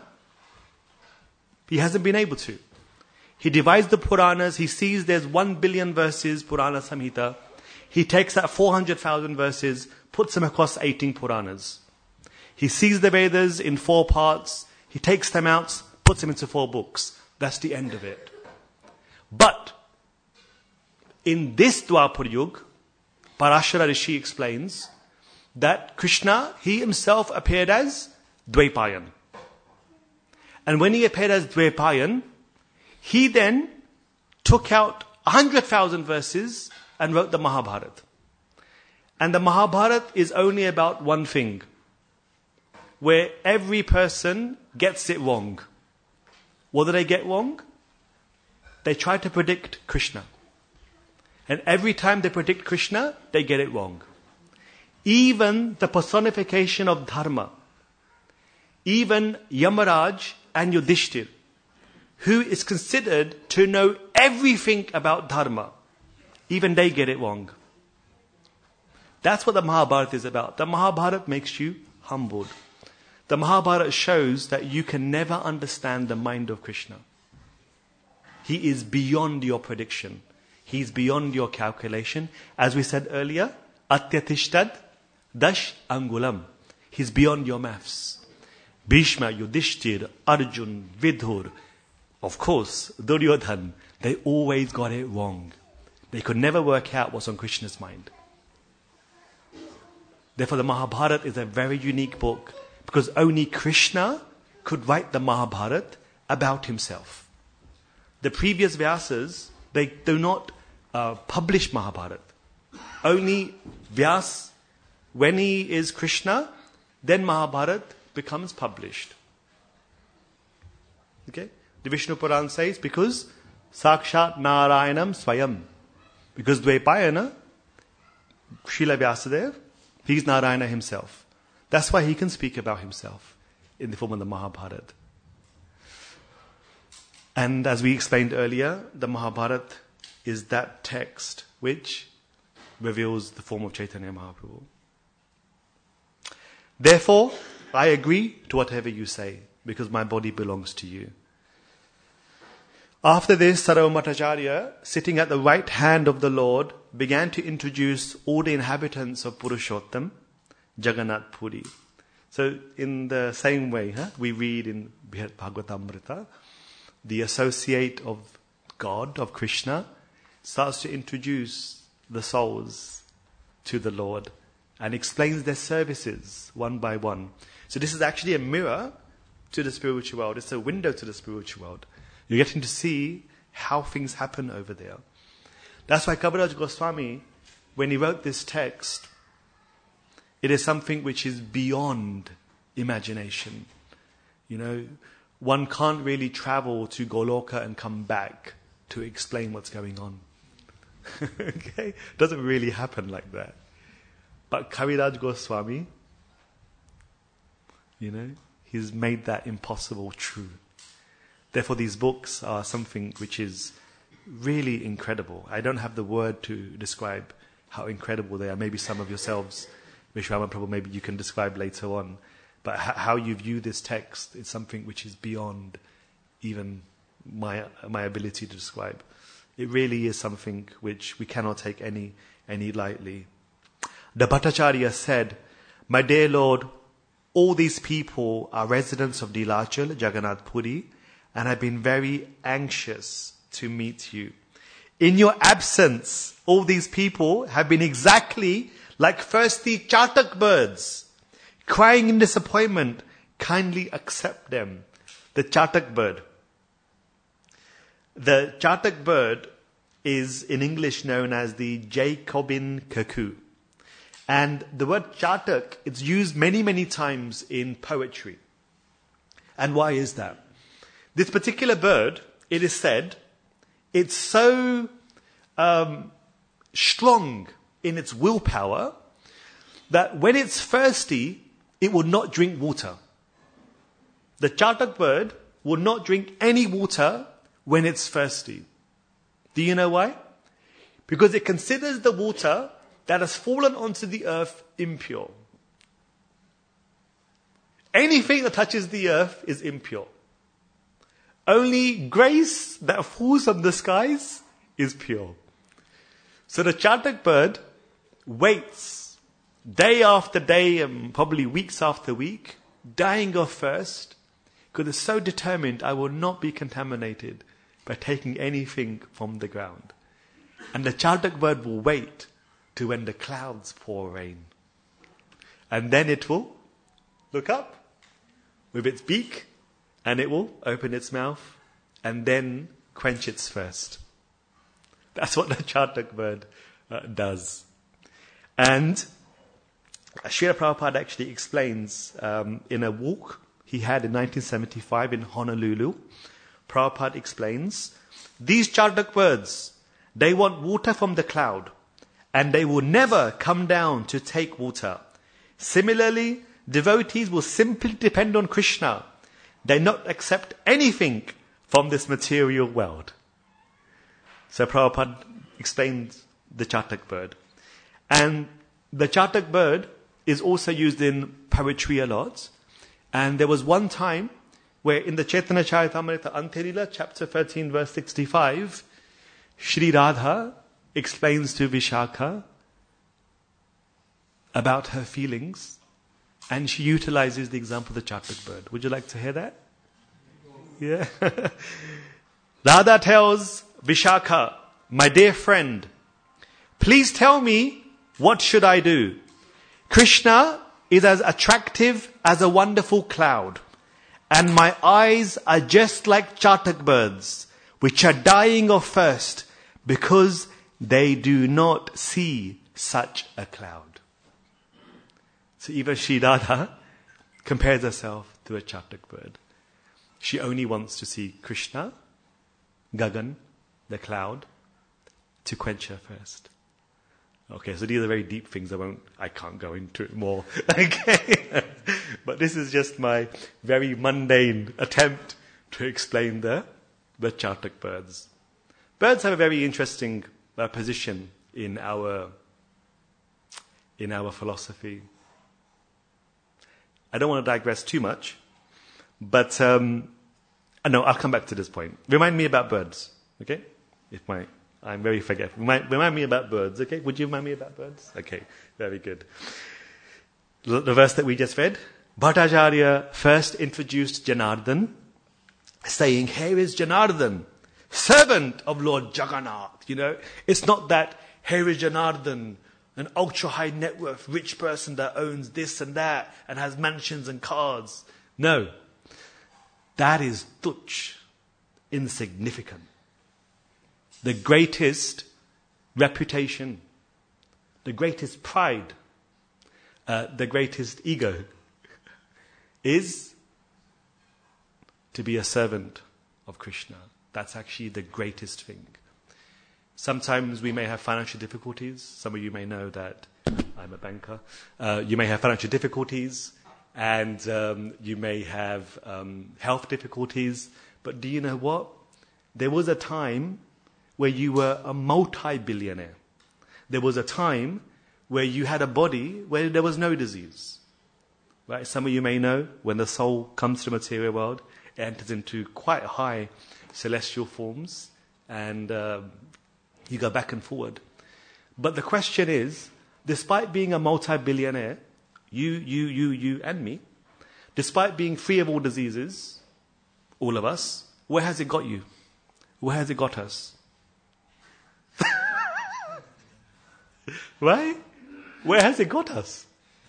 He hasn't been able to. He divides the Puranas, he sees there's 1 billion verses, Purana Samhita. He takes that 400,000 verses, puts them across 18 Puranas. He sees the Vedas in 4 parts, he takes them out, puts them into 4 books. That's the end of it. But, in this Dwapar Yug, Parashara Rishi explains that Krishna, he himself appeared as Dvaipayan. And when he appeared as Dvaipayan, he then took out 100,000 verses and wrote the Mahabharata. And the Mahabharata is only about one thing, where every person gets it wrong. What do they get wrong? They try to predict Krishna. And every time they predict Krishna, they get it wrong. Even the personification of Dharma, even Yamaraj and Yudhishthir, who is considered to know everything about Dharma, even they get it wrong. That's what the Mahabharata is about. The Mahabharata makes you humbled. The Mahabharata shows that you can never understand the mind of Krishna. He is beyond your prediction. He's beyond your calculation. As we said earlier, Atyatishtad Dash Angulam. He's beyond your maths. Bhishma, Yudhishthir, Arjun, Vidhur, of course, Duryodhan, they always got it wrong. They could never work out what's on Krishna's mind. Therefore, the Mahabharata is a very unique book because only Krishna could write the Mahabharata about himself. The previous Vyasas, they do not publish Mahabharata. Only Vyas, when he is Krishna, then Mahabharata becomes published. Okay? The Vishnu Purana says, because Sakshat Narayanam Swayam. Because Dvaipayana, Srila Vyasadeva, he's Narayana himself. That's why he can speak about himself in the form of the Mahabharata. And as we explained earlier, the Mahabharata is that text which reveals the form of Chaitanya Mahaprabhu. Therefore, I agree to whatever you say, because my body belongs to you. After this, Sarvamata, sitting at the right hand of the Lord, began to introduce all the inhabitants of Purushottam, Jagannath Puri. So, in the same way, we read in Bhagavatamrita, the associate of God, of Krishna, starts to introduce the souls to the Lord and explains their services one by one. So this is actually a mirror to the spiritual world. It's a window to the spiritual world. You're getting to see how things happen over there. That's why Kaviraj Goswami, when he wrote this text, it is something which is beyond imagination. You know, one can't really travel to Goloka and come back to explain what's going on. Okay? It doesn't really happen like that. But Kaviraj Goswami, you know, he's made that impossible true. Therefore, these books are something which is really incredible. I don't have the word to describe how incredible they are. Maybe some of yourselves, Vishwama Prabhu, maybe you can describe later on. But how you view this text is something which is beyond even my ability to describe. It really is something which we cannot take any lightly. The Bhattacharya said, "My dear Lord, all these people are residents of Nilachal, Jagannath Puri, and I've been very anxious to meet you. In your absence, all these people have been exactly like thirsty chatak birds, crying in disappointment. Kindly accept them." The chatak bird. The chatak bird is in English known as the Jacobin cuckoo. And the word chatak, it's used many, many times in poetry. And why is that? This particular bird, it is said, it's so strong in its willpower that when it's thirsty, it will not drink water. The chatak bird will not drink any water when it's thirsty. Do you know why? Because it considers the water that has fallen onto the earth impure. Anything that touches the earth is impure. Only grace that falls from the skies is pure. So the chatak bird waits day after day and probably weeks after week, dying of thirst, because it's so determined, I will not be contaminated by taking anything from the ground. And the chatak bird will wait to when the clouds pour rain. And then it will look up with its beak, and it will open its mouth and then quench its thirst. That's what the chatak bird does. And Srila Prabhupada actually explains in a walk he had in 1975 in Honolulu. Prabhupada explains, these chatak birds, they want water from the cloud, and they will never come down to take water. Similarly, devotees will simply depend on Krishna. They not accept anything from this material world. So Prabhupada explains the chatak bird. And the chatak bird is also used in poetry a lot. And there was one time where in the Chaitanya Charitamrita Antilila, chapter 13, verse 65, Shri Radha explains to Vishakha about her feelings, and she utilizes the example of the chatak bird. Would you like to hear that? Yeah. Radha tells Vishakha, my dear friend, please tell me, what should I do? Krishna is as attractive as a wonderful cloud, and my eyes are just like chatak birds, which are dying of thirst because they do not see such a cloud. So even Shri Radha compares herself to a chatak bird. She only wants to see Krishna, Gagan, the cloud, to quench her thirst. Okay, so these are very deep things. I can't go into it more. Okay. But this is just my very mundane attempt to explain the chatak birds. Birds have a very interesting position in our philosophy. I don't want to digress too much, but no, I'll come back to this point. Remind me about birds, okay? I'm very forgetful. Remind me about birds, okay? Would you remind me about birds? Okay, very good. The verse that we just read, Bhattacharya first introduced Janardhan, saying, here is Janardhan, servant of Lord Jagannath. You know, it's not that here is Janardhan, an ultra high net worth rich person that owns this and that and has mansions and cars. No, that is tuch, insignificant. The greatest reputation, the greatest pride, the greatest ego is to be a servant of Krishna. That's actually the greatest thing. Sometimes we may have financial difficulties. Some of you may know that I'm a banker. You may have financial difficulties, and you may have health difficulties. But do you know what? There was a time where you were a multi-billionaire. There was a time where you had a body where there was no disease. Right? Some of you may know when the soul comes to the material world, it enters into quite high celestial forms, and you go back and forward. But the question is, despite being a multi-billionaire, you and me, despite being free of all diseases, all of us, where has it got you? Where has it got us? Right? Where has it got us?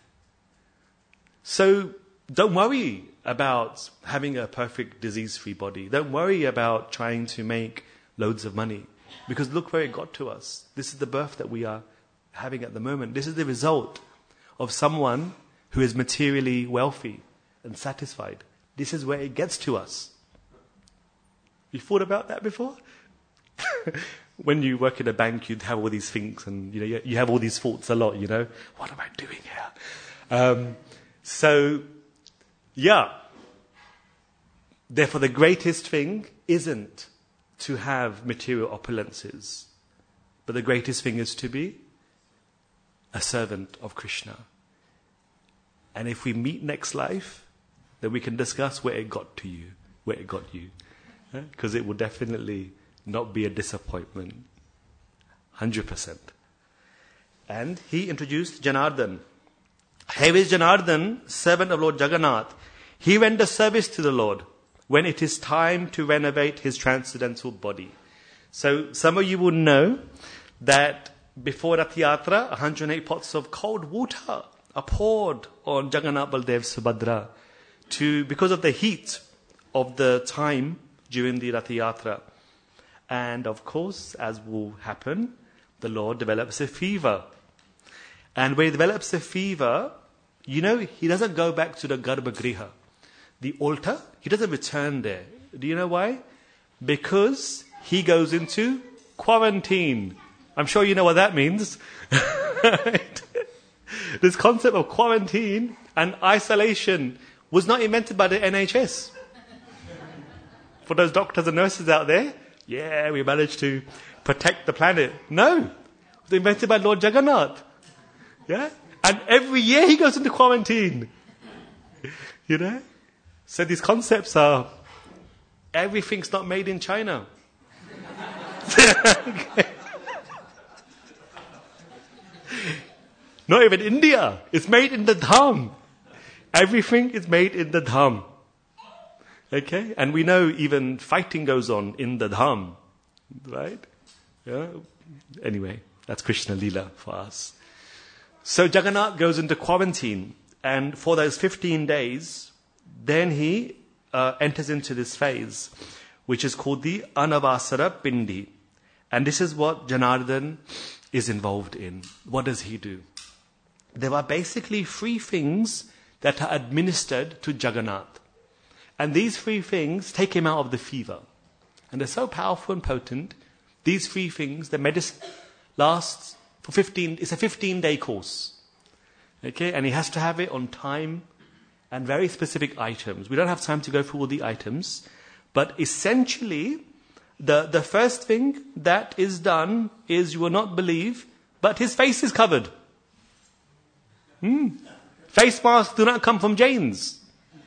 So don't worry about having a perfect disease-free body. Don't worry about trying to make loads of money. Because look where it got to us. This is the birth that we are having at the moment. This is the result of someone who is materially wealthy and satisfied. This is where it gets to us. You thought about that before? When you work in a bank, you have all these things, and you have all these thoughts a lot. What am I doing here? Therefore, the greatest thing isn't to have material opulences, but the greatest thing is to be a servant of Krishna. And if we meet next life, then we can discuss where it got to you, where it got you. Because it will definitely not be a disappointment. 100%. And he introduced Janardhan. Here is Janardhan, servant of Lord Jagannath. He renders service to the Lord when it is time to renovate his transcendental body. So some of you will know that before Rath Yatra, 108 pots of cold water are poured on Jagannath, Baldev, Subhadra because of the heat of the time during the Rath Yatra. And of course, as will happen, the Lord develops a fever. And when he develops a fever, he doesn't go back to the Garbhagriha, the altar. He doesn't return there. Do you know why? Because he goes into quarantine. I'm sure you know what that means. Right? This concept of quarantine and isolation was not invented by the NHS. For those doctors and nurses out there, we managed to protect the planet. No, it was invented by Lord Jagannath. Yeah? And every year he goes into quarantine. So these concepts are, everything's not made in China. Not even India. It's made in the Dham. Everything is made in the Dham. Okay? And we know even fighting goes on in the Dham. Right? Yeah? Anyway, that's Krishna Leela for us. So Jagannath goes into quarantine. And for those 15 days, then he enters into this phase, which is called the Anavasara Pindi. And this is what Janardhan is involved in. What does he do? There are basically 3 things that are administered to Jagannath. And these 3 things take him out of the fever. And they're so powerful and potent. These 3 things, the medicine lasts for 15, it's a 15-day course. Okay, and he has to have it on time and very specific items. We don't have time to go through all the items. But essentially, the first thing that is done is, you will not believe, but his face is covered. Face masks do not come from Jains.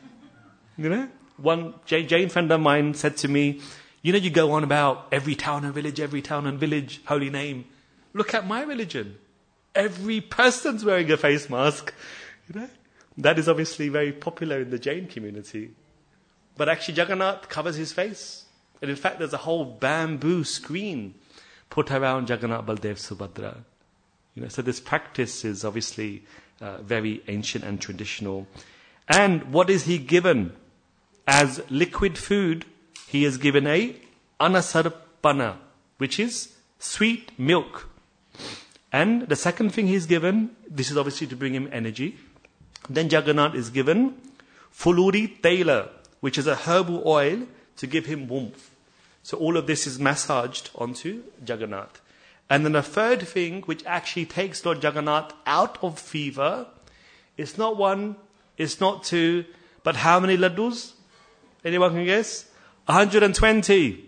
One Jain friend of mine said to me, you go on about every town and village, holy name. Look at my religion. Every person's wearing a face mask. That is obviously very popular in the Jain community. But actually Jagannath covers his face. And in fact, there's a whole bamboo screen put around Jagannath, Baldev, Subhadra. So this practice is obviously very ancient and traditional. And what is he given? As liquid food, he is given a anasarpana, which is sweet milk. And the second thing he's given, this is obviously to bring him energy. Then Jagannath is given fuluri tela, which is a herbal oil to give him warmth. So all of this is massaged onto Jagannath. And then the third thing, which actually takes Lord Jagannath out of fever, it's not 1, it's not 2, but how many laddus? Anyone can guess? 120.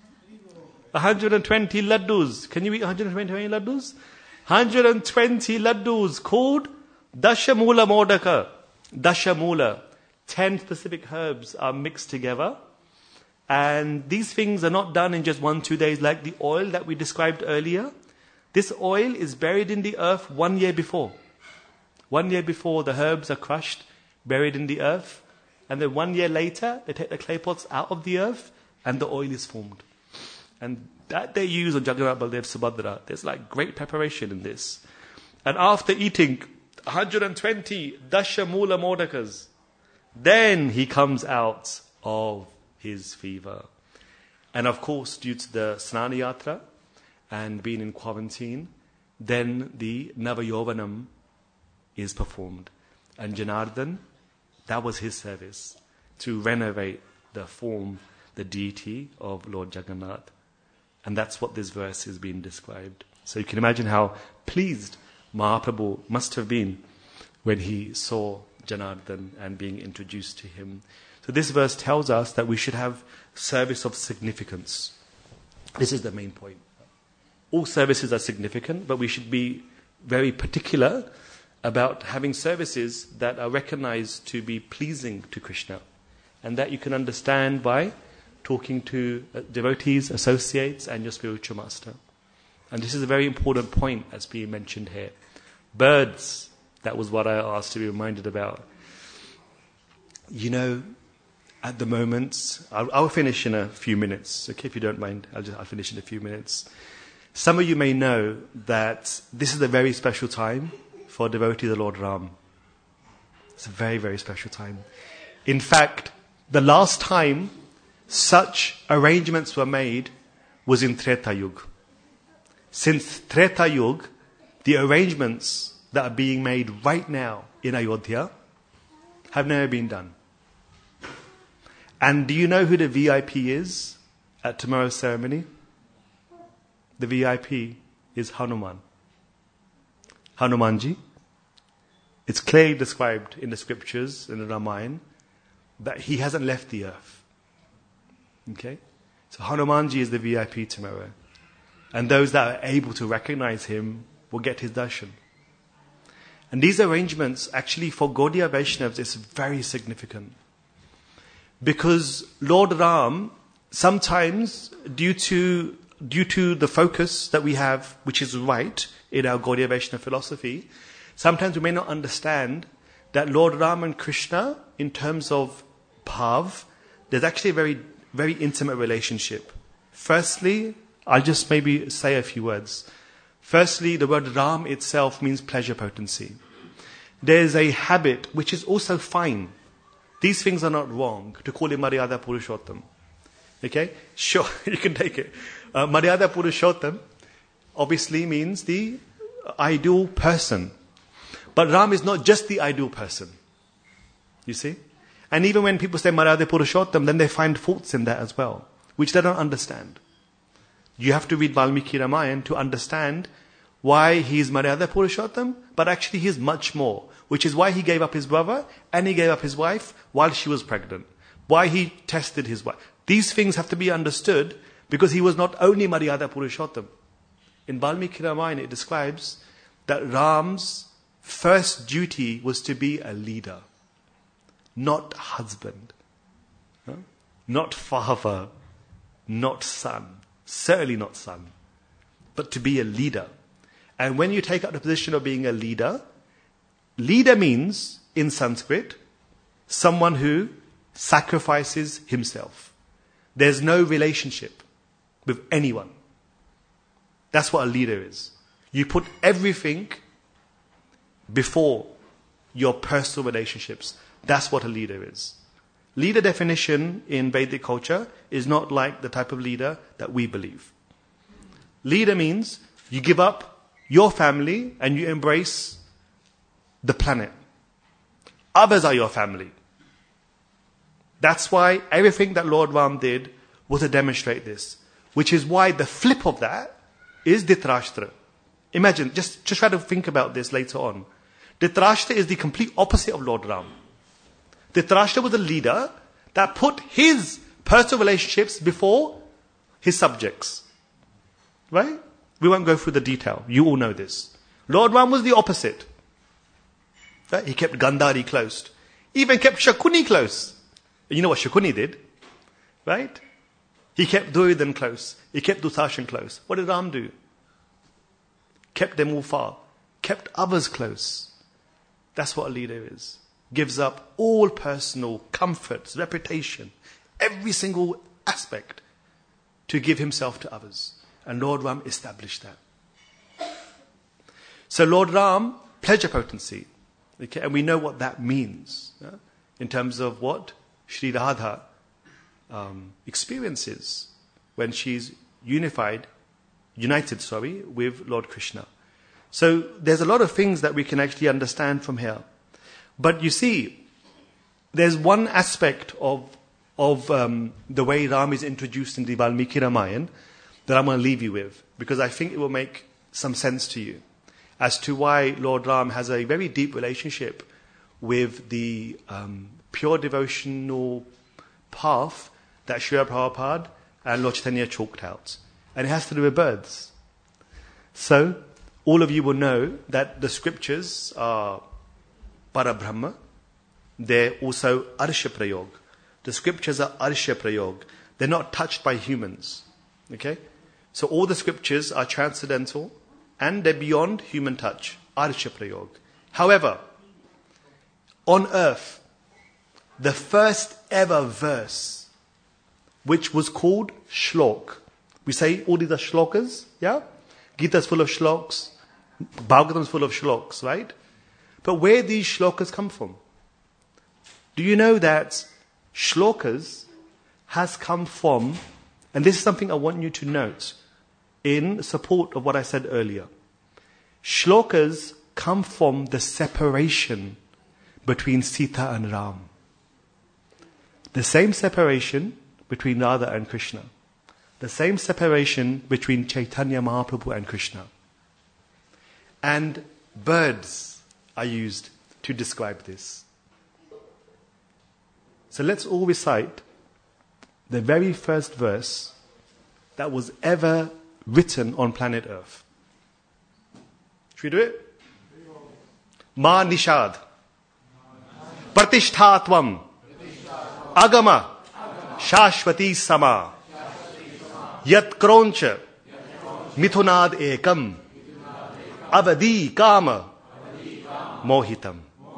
120 laddus. Can you eat 120 laddus? 120 laddus called Dashamula Modaka. Dashamula. 10 specific herbs are mixed together. And these things are not done in just 1-2 days like the oil that we described earlier. This oil is buried in the earth 1 year before. 1 year before, the herbs are crushed, buried in the earth. And then 1 year later, they take the clay pots out of the earth and the oil is formed. And that they use on Jagannath, Baldev, Subhadra. There's great preparation in this. And after eating 120 Dashamula Modakas, then he comes out of his fever. And of course, due to the Snana Yatra and being in quarantine, then the Navayovanam is performed. And Janardhan, that was his service, to renovate the form, the deity of Lord Jagannath. And that's what this verse is being described. So you can imagine how pleased Mahaprabhu must have been when he saw Janardhan and being introduced to him. So this verse tells us that we should have service of significance. This is the main point. All services are significant, but we should be very particular about having services that are recognized to be pleasing to Krishna. And that you can understand by talking to devotees, associates, and your spiritual master. And this is a very important point as being mentioned here. Birds, that was what I asked to be reminded about. You know, at the moment, I'll finish in a few minutes, okay, if you don't mind, I'll finish in a few minutes. Some of you may know that this is a very special time for devotees of Lord Ram. It's a very, very special time. In fact, the last time such arrangements were made was in Treta Yuga. Since Treta Yuga, the arrangements that are being made right now in Ayodhya have never been done. And do you know who the VIP is at tomorrow's ceremony? The VIP is Hanuman. Hanumanji. It's clearly described in the scriptures, in the Ramayana, that he hasn't left the earth. Okay? So Hanumanji is the VIP tomorrow. And those that are able to recognize him will get his darshan. And these arrangements, actually for Gaudiya Vaishnavas, is very significant. Because Lord Ram, sometimes due to the focus that we have, which is right in our Gaudiya Vaishnava philosophy, sometimes we may not understand that Lord Ram and Krishna, in terms of bhav, there's actually a very, very intimate relationship. Firstly, I'll just maybe say a few words. Firstly, the word Ram itself means pleasure potency. There's a habit which is also fine. These things are not wrong, to call him Maryada Purushottam. Okay? Sure, you can take it. Maryada Purushottam obviously means the ideal person. But Ram is not just the ideal person. You see? And even when people say Maryada Purushottam, then they find faults in that as well, which they don't understand. You have to read Valmiki Ramayana to understand why he is Maryada Purushottam, but actually he is much more. Which is why he gave up his brother and he gave up his wife while she was pregnant. Why he tested his wife. These things have to be understood because he was not only Maryada Purushottam. In Valmiki Ramayana it describes that Ram's first duty was to be a leader. Not husband. Not father. Not son. Certainly not son. But to be a leader. And when you take up the position of being a leader, leader means, in Sanskrit, someone who sacrifices himself. There's no relationship with anyone. That's what a leader is. You put everything before your personal relationships. That's what a leader is. Leader definition in Vedic culture is not like the type of leader that we believe. Leader means you give up your family and you embrace the planet. Others are your family. That's why everything that Lord Ram did was to demonstrate this. Which is why the flip of that is Dhritarashtra. Imagine, just try to think about this later on. Dhritarashtra is the complete opposite of Lord Ram. Dhritarashtra was a leader that put his personal relationships before his subjects. Right? We won't go through the detail. You all know this. Lord Ram was the opposite. Right? He kept Gandhari close. Even kept Shakuni close. And you know what Shakuni did? Right? He kept Duryodhana close. He kept Dushasan close. What did Ram do? Kept them all far. Kept others close. That's what a leader is. Gives up all personal comforts, reputation, every single aspect to give himself to others. And Lord Ram established that. So Lord Ram, pleasure potency. Okay? And we know what that means. In terms of what Sri Radha experiences when she's united with Lord Krishna. So there's a lot of things that we can actually understand from here. But you see, there's one aspect of the way Ram is introduced in the Valmiki Ramayana that I'm going to leave you with, because I think it will make some sense to you as to why Lord Ram has a very deep relationship with the pure devotional path that Srila Prabhupada and Lord Chaitanya chalked out. And it has to do with birds. So, all of you will know that the scriptures are Parabrahma. They're also Arsha Prayog. The scriptures are Arsha Prayog. They're not touched by humans. Okay? So all the scriptures are transcendental and they're beyond human touch. Arsha Prayog. However, on earth, the first ever verse, which was called Shlok. We say all these are shlokas, yeah? Gita's full of shloks, Bhagavatam's full of shloks, right? But where these shlokas come from? Do you know that shlokas has come from, and this is something I want you to note in support of what I said earlier. Shlokas come from the separation between Sita and Ram. The same separation between Radha and Krishna. The same separation between Chaitanya Mahaprabhu and Krishna. And birds are used to describe this. So let's all recite the very first verse that was ever written on planet Earth. Should we do it? Ma Nishad Pratishtatvam Agama Shashvati Sama Yat Kroncha Mithunad Ekam Avadi Kama Mohitam.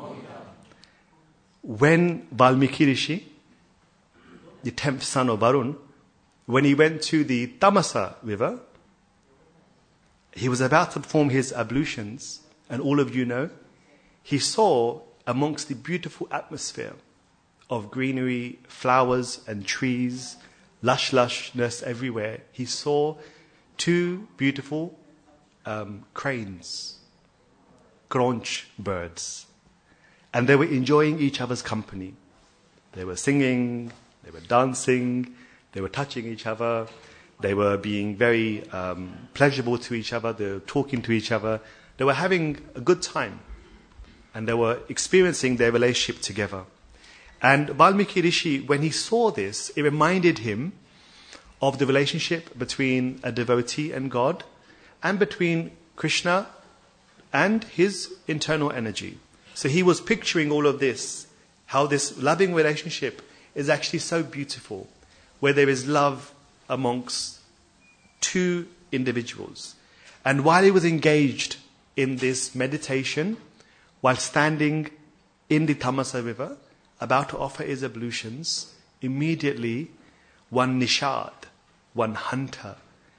When Valmiki Rishi, the 10th son of Varun, when he went to the Tamasa river, he was about to perform his ablutions, and all of you know, he saw amongst the beautiful atmosphere of greenery, flowers and trees, lushness everywhere, he saw two beautiful cranes, conch birds. And they were enjoying each other's company. They were singing, they were dancing, they were touching each other, they were being very pleasurable to each other, they were talking to each other, they were having a good time. And they were experiencing their relationship together. And Valmiki Rishi, when he saw this, it reminded him of the relationship between a devotee and God, and between Krishna and his internal energy. So he was picturing all of this, how this loving relationship is actually so beautiful, where there is love amongst two individuals. And while he was engaged in this meditation, while standing in the Tamasa river, about to offer his ablutions, immediately one nishad, one hunter,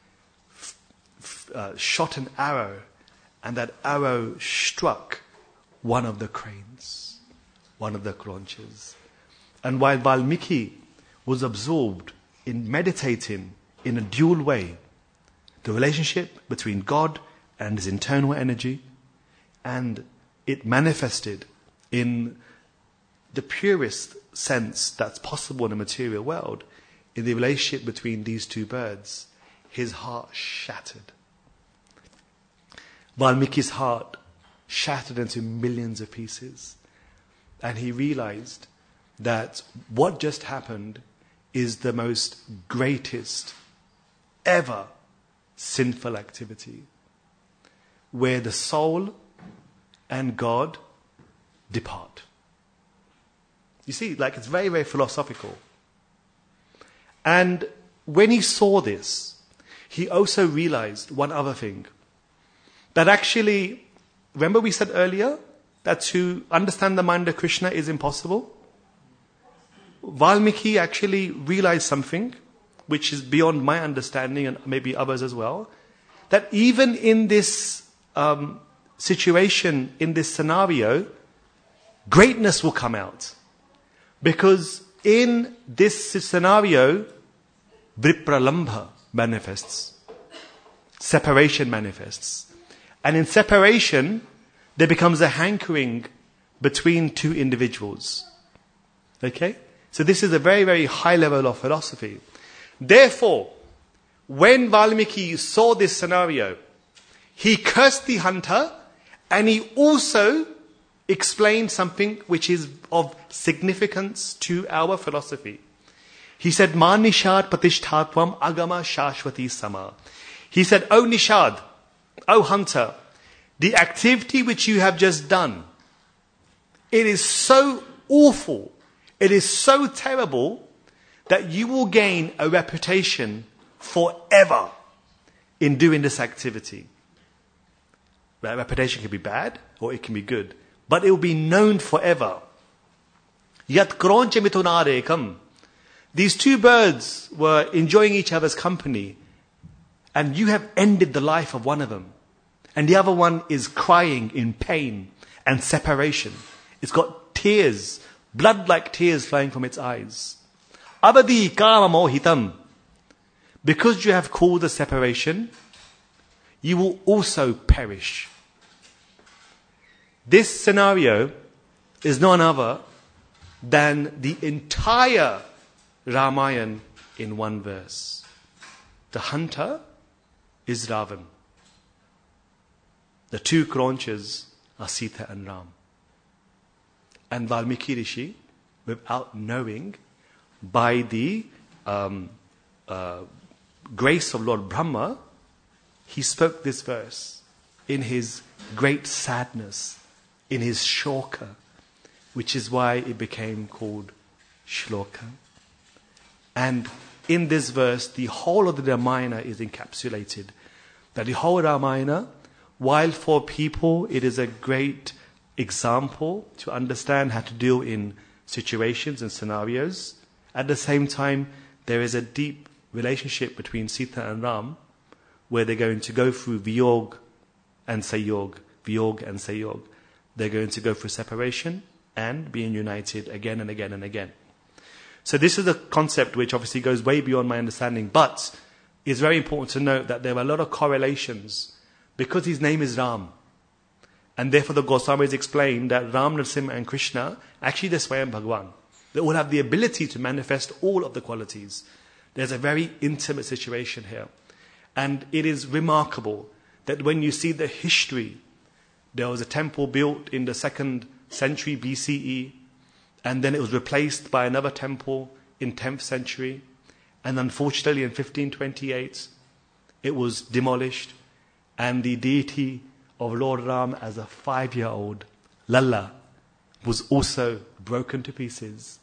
shot an arrow, and that arrow struck one of the cranes, one of the conches. And while Valmiki was absorbed in meditating in a dual way, the relationship between God and his internal energy, and it manifested in the purest sense that's possible in the material world, in the relationship between these two birds, his heart shattered. Valmiki's heart shattered into millions of pieces. And he realized that what just happened is the most greatest ever sinful activity, where the soul and God depart. You see, like, it's very, very philosophical. And when he saw this, he also realized one other thing. That actually, remember we said earlier that to understand the mind of Krishna is impossible? Valmiki actually realized something which is beyond my understanding and maybe others as well. That even in this situation, in this scenario, greatness will come out. Because in this scenario, Vipralambha manifests. Separation manifests. And in separation, there becomes a hankering between two individuals. Okay? So this is a very, very high level of philosophy. Therefore, when Valmiki saw this scenario, he cursed the hunter, and he also explained something which is of significance to our philosophy. He said, Ma nishad patishtatvam agama shashwati sama. He said, O nishad, O hunter, the activity which you have just done, it is so awful, it is so terrible, that you will gain a reputation forever in doing this activity. That reputation can be bad or it can be good, but it will be known forever. Yat kronche mitunarekam. These two birds were enjoying each other's company, and you have ended the life of one of them, and the other one is crying in pain and separation. It's got tears, blood-like tears flowing from its eyes. Abadi kama mohitam. Because you have caused the separation, you will also perish. This scenario is none other than the entire Ramayana in one verse. The hunter is Ravan. The two Kronchas are Sita and Ram. And Valmiki Rishi, without knowing, by the grace of Lord Brahma, he spoke this verse in his great sadness, in his shoka, which is why it became called shloka. And in this verse, the whole of the Ramayana is encapsulated. That the whole Ramayana, while for people it is a great example to understand how to deal in situations and scenarios, at the same time, there is a deep relationship between Sita and Ram, where they're going to go through Viyog and Sayog. Viyog and Sayog. They're going to go through separation and being united again and again and again. So this is a concept which obviously goes way beyond my understanding, but it's very important to note that there are a lot of correlations because his name is Ram. And therefore the Goswamis explain that Ram, Narasimha and Krishna, actually they're Swayam Bhagwan. They all have the ability to manifest all of the qualities. There's a very intimate situation here. And it is remarkable that when you see the history, there was a temple built in the 2nd century BCE, and then it was replaced by another temple in 10th century. And unfortunately in 1528, it was demolished, and the deity of Lord Ram as a 5-year-old, Lalla, was also broken to pieces.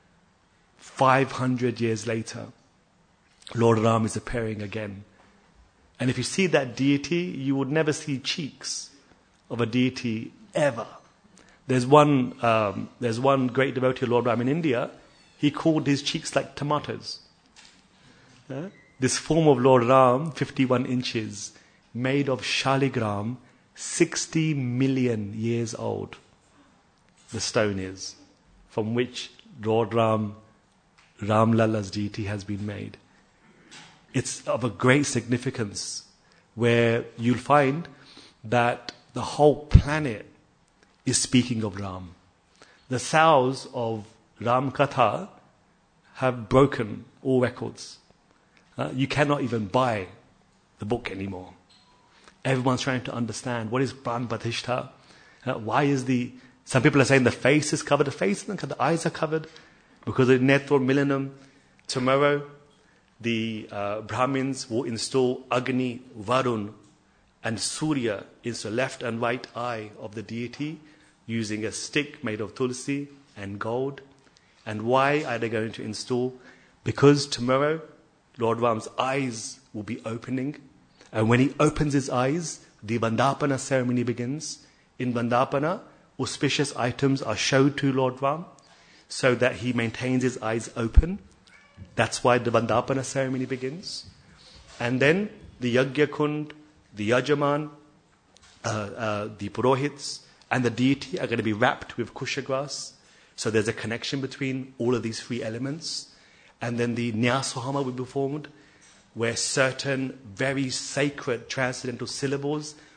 500 years later, Lord Ram is appearing again. And if you see that deity, you would never see cheeks of a deity ever. There's one great devotee of Lord Ram in India. He called his cheeks like tomatoes. This form of Lord Ram, 51 inches, made of shaligram, 60 million years old. The stone is, from which Lord Ram Lalla's deity has been made. It's of a great significance, where you'll find that the whole planet is speaking of Ram. The sales of Ram Katha have broken all records. You cannot even buy the book anymore. Everyone's trying to understand what is Pran Pratishtha. Why is some people are saying the face is covered. The face isn't covered, the eyes are covered because of Netro Millennium. Tomorrow, the Brahmins will install Agni, Varun, and Surya into the left and right eye of the deity using a stick made of tulsi and gold. And why are they going to install? Because tomorrow, Lord Ram's eyes will be opening. And when he opens his eyes, the Vandapana ceremony begins. In Vandapana, auspicious items are showed to Lord Ram so that he maintains his eyes open. That's why the Vandapana ceremony begins. And then the Yajna Kund, the Yajaman, the Purohits, and the deity are going to be wrapped with kusha grass. So there's a connection between all of these three elements. And then the Nyasahama will be performed, where certain very sacred transcendental syllables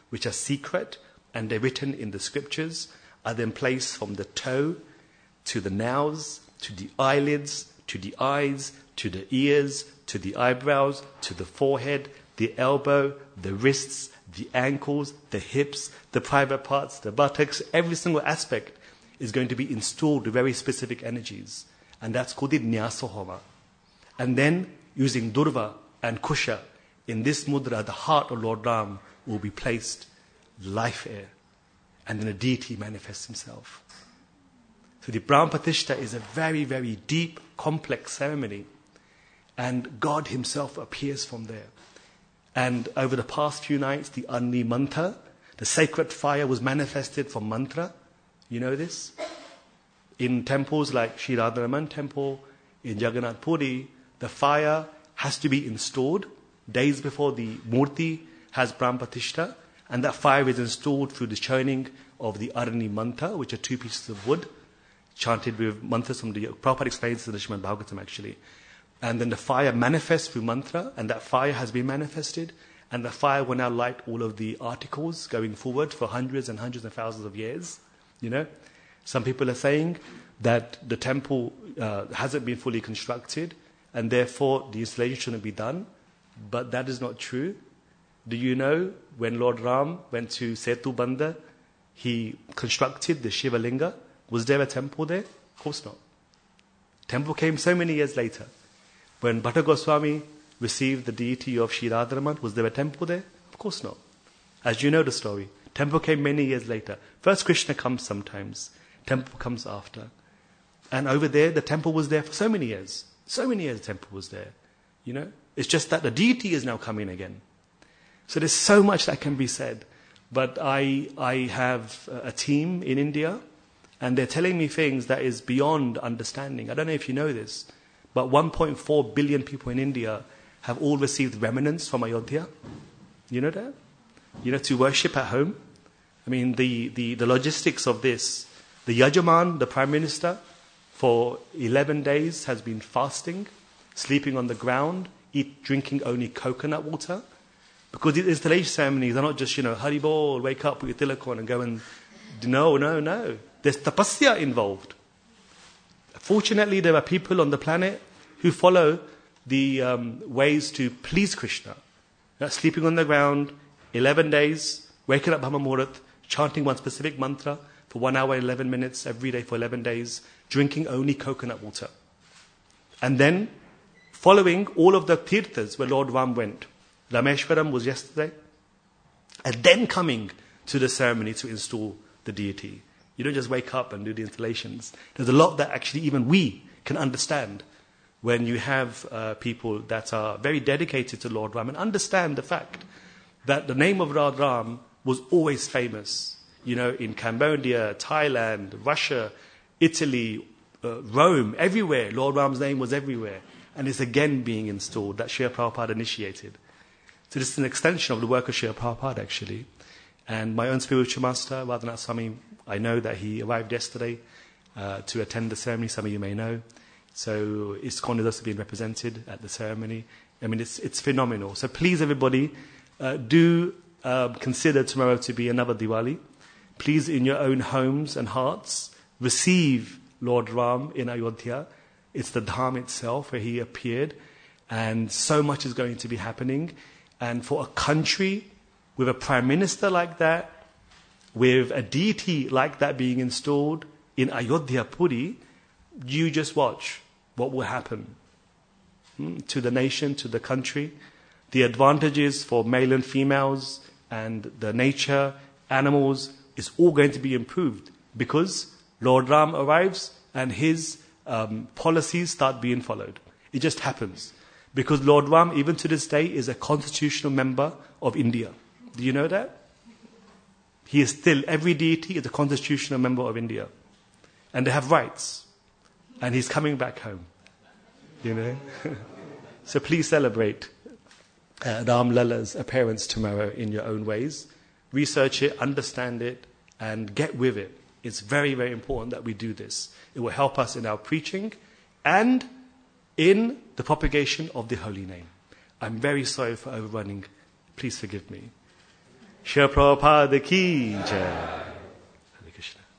which are secret, and they're written in the scriptures, are then placed from the toe to the nails, to the eyelids, to the eyes, to the ears, to the eyebrows, to the forehead, the elbow, the wrists, the ankles, the hips, the private parts, the buttocks. Every single aspect is going to be installed with very specific energies. And that's called the Nyasahoma. And then, using Durva and Kusha, in this mudra, the heart of Lord Ram will be placed life air. And then a deity manifests himself. So the Brahm Pratishtha is a very, very deep, complex ceremony. And God himself appears from there. And over the past few nights, the Agni Mantra, the sacred fire was manifested from mantra. You know this? In temples like Sri Radharaman Temple, in Jagannath Puri, the fire has to be installed days before the Murti has Brahm Pratishtha. And that fire is installed through the churning of the Agni Mantra, which are 2 pieces of wood, chanted with mantras from the Prabhupada explains in the Srimad Bhagavatam actually. And then the fire manifests through mantra, and that fire has been manifested, and the fire will now light all of the articles going forward for hundreds and hundreds of thousands of years. You know, some people are saying that the temple hasn't been fully constructed, and therefore the installation shouldn't be done. But that is not true. Do you know when Lord Ram went to Setu Bandha, he constructed the Shiva Linga? Was there a temple there? Of course not. Temple came so many years later. When Bhatta Goswami received the deity of Sri Radharaman, was there a temple there? Of course not. As you know the story, temple came many years later. First Krishna comes sometimes, temple comes after. And over there, the temple was there for so many years. So many years the temple was there. You know, it's just that the deity is now coming again. So there's so much that can be said. But I have a team in India, and they're telling me things that is beyond understanding. I don't know if you know this, but 1.4 billion people in India have all received remnants from Ayodhya. You know that? You know, to worship at home. I mean, the logistics of this. The Yajaman, the Prime Minister, for 11 days has been fasting, sleeping on the ground, drinking only coconut water. Because the installation ceremonies are not just, Hari Bol, wake up, put your tilak on and go and... No. There's tapasya involved. Fortunately, there are people on the planet who follow the ways to please Krishna. Sleeping on the ground, 11 days, waking up Brahma Muhurat, chanting one specific mantra for 1 hour, 11 minutes every day for 11 days, drinking only coconut water. And then following all of the tirthas where Lord Ram went. Rameshwaram was yesterday. And then coming to the ceremony to install the deity. You don't just wake up and do the installations. There's a lot that actually even we can understand when you have people that are very dedicated to Lord Ram and understand the fact that the name of Lord Ram was always famous. In Cambodia, Thailand, Russia, Italy, Rome, everywhere. Lord Ram's name was everywhere. And it's again being installed, that Srila Prabhupada initiated. So this is an extension of the work of Srila Prabhupada actually. And my own spiritual master, Radhanath Swami, I know that he arrived yesterday to attend the ceremony, some of you may know. So ISKCON is also being represented at the ceremony. I mean, it's phenomenal. So please everybody, do consider tomorrow to be another Diwali. Please in your own homes and hearts, receive Lord Ram in Ayodhya. It's the Dham itself where he appeared. And so much is going to be happening. And for a country with a prime minister like that, with a deity like that being installed in Ayodhya Puri, you just watch what will happen to the nation, to the country. The advantages for male and females and the nature, animals, is all going to be improved because Lord Ram arrives and his policies start being followed. It just happens. Because Lord Ram, even to this day, is a constitutional member of India. Do you know that? He is still, every deity is a constitutional member of India. And they have rights. And he's coming back home. So please celebrate Ram Lala's appearance tomorrow in your own ways. Research it, understand it, and get with it. It's very, very important that we do this. It will help us in our preaching and in the propagation of the holy name. I'm very sorry for overrunning. Please forgive me. Shri Prabhupada ki jai.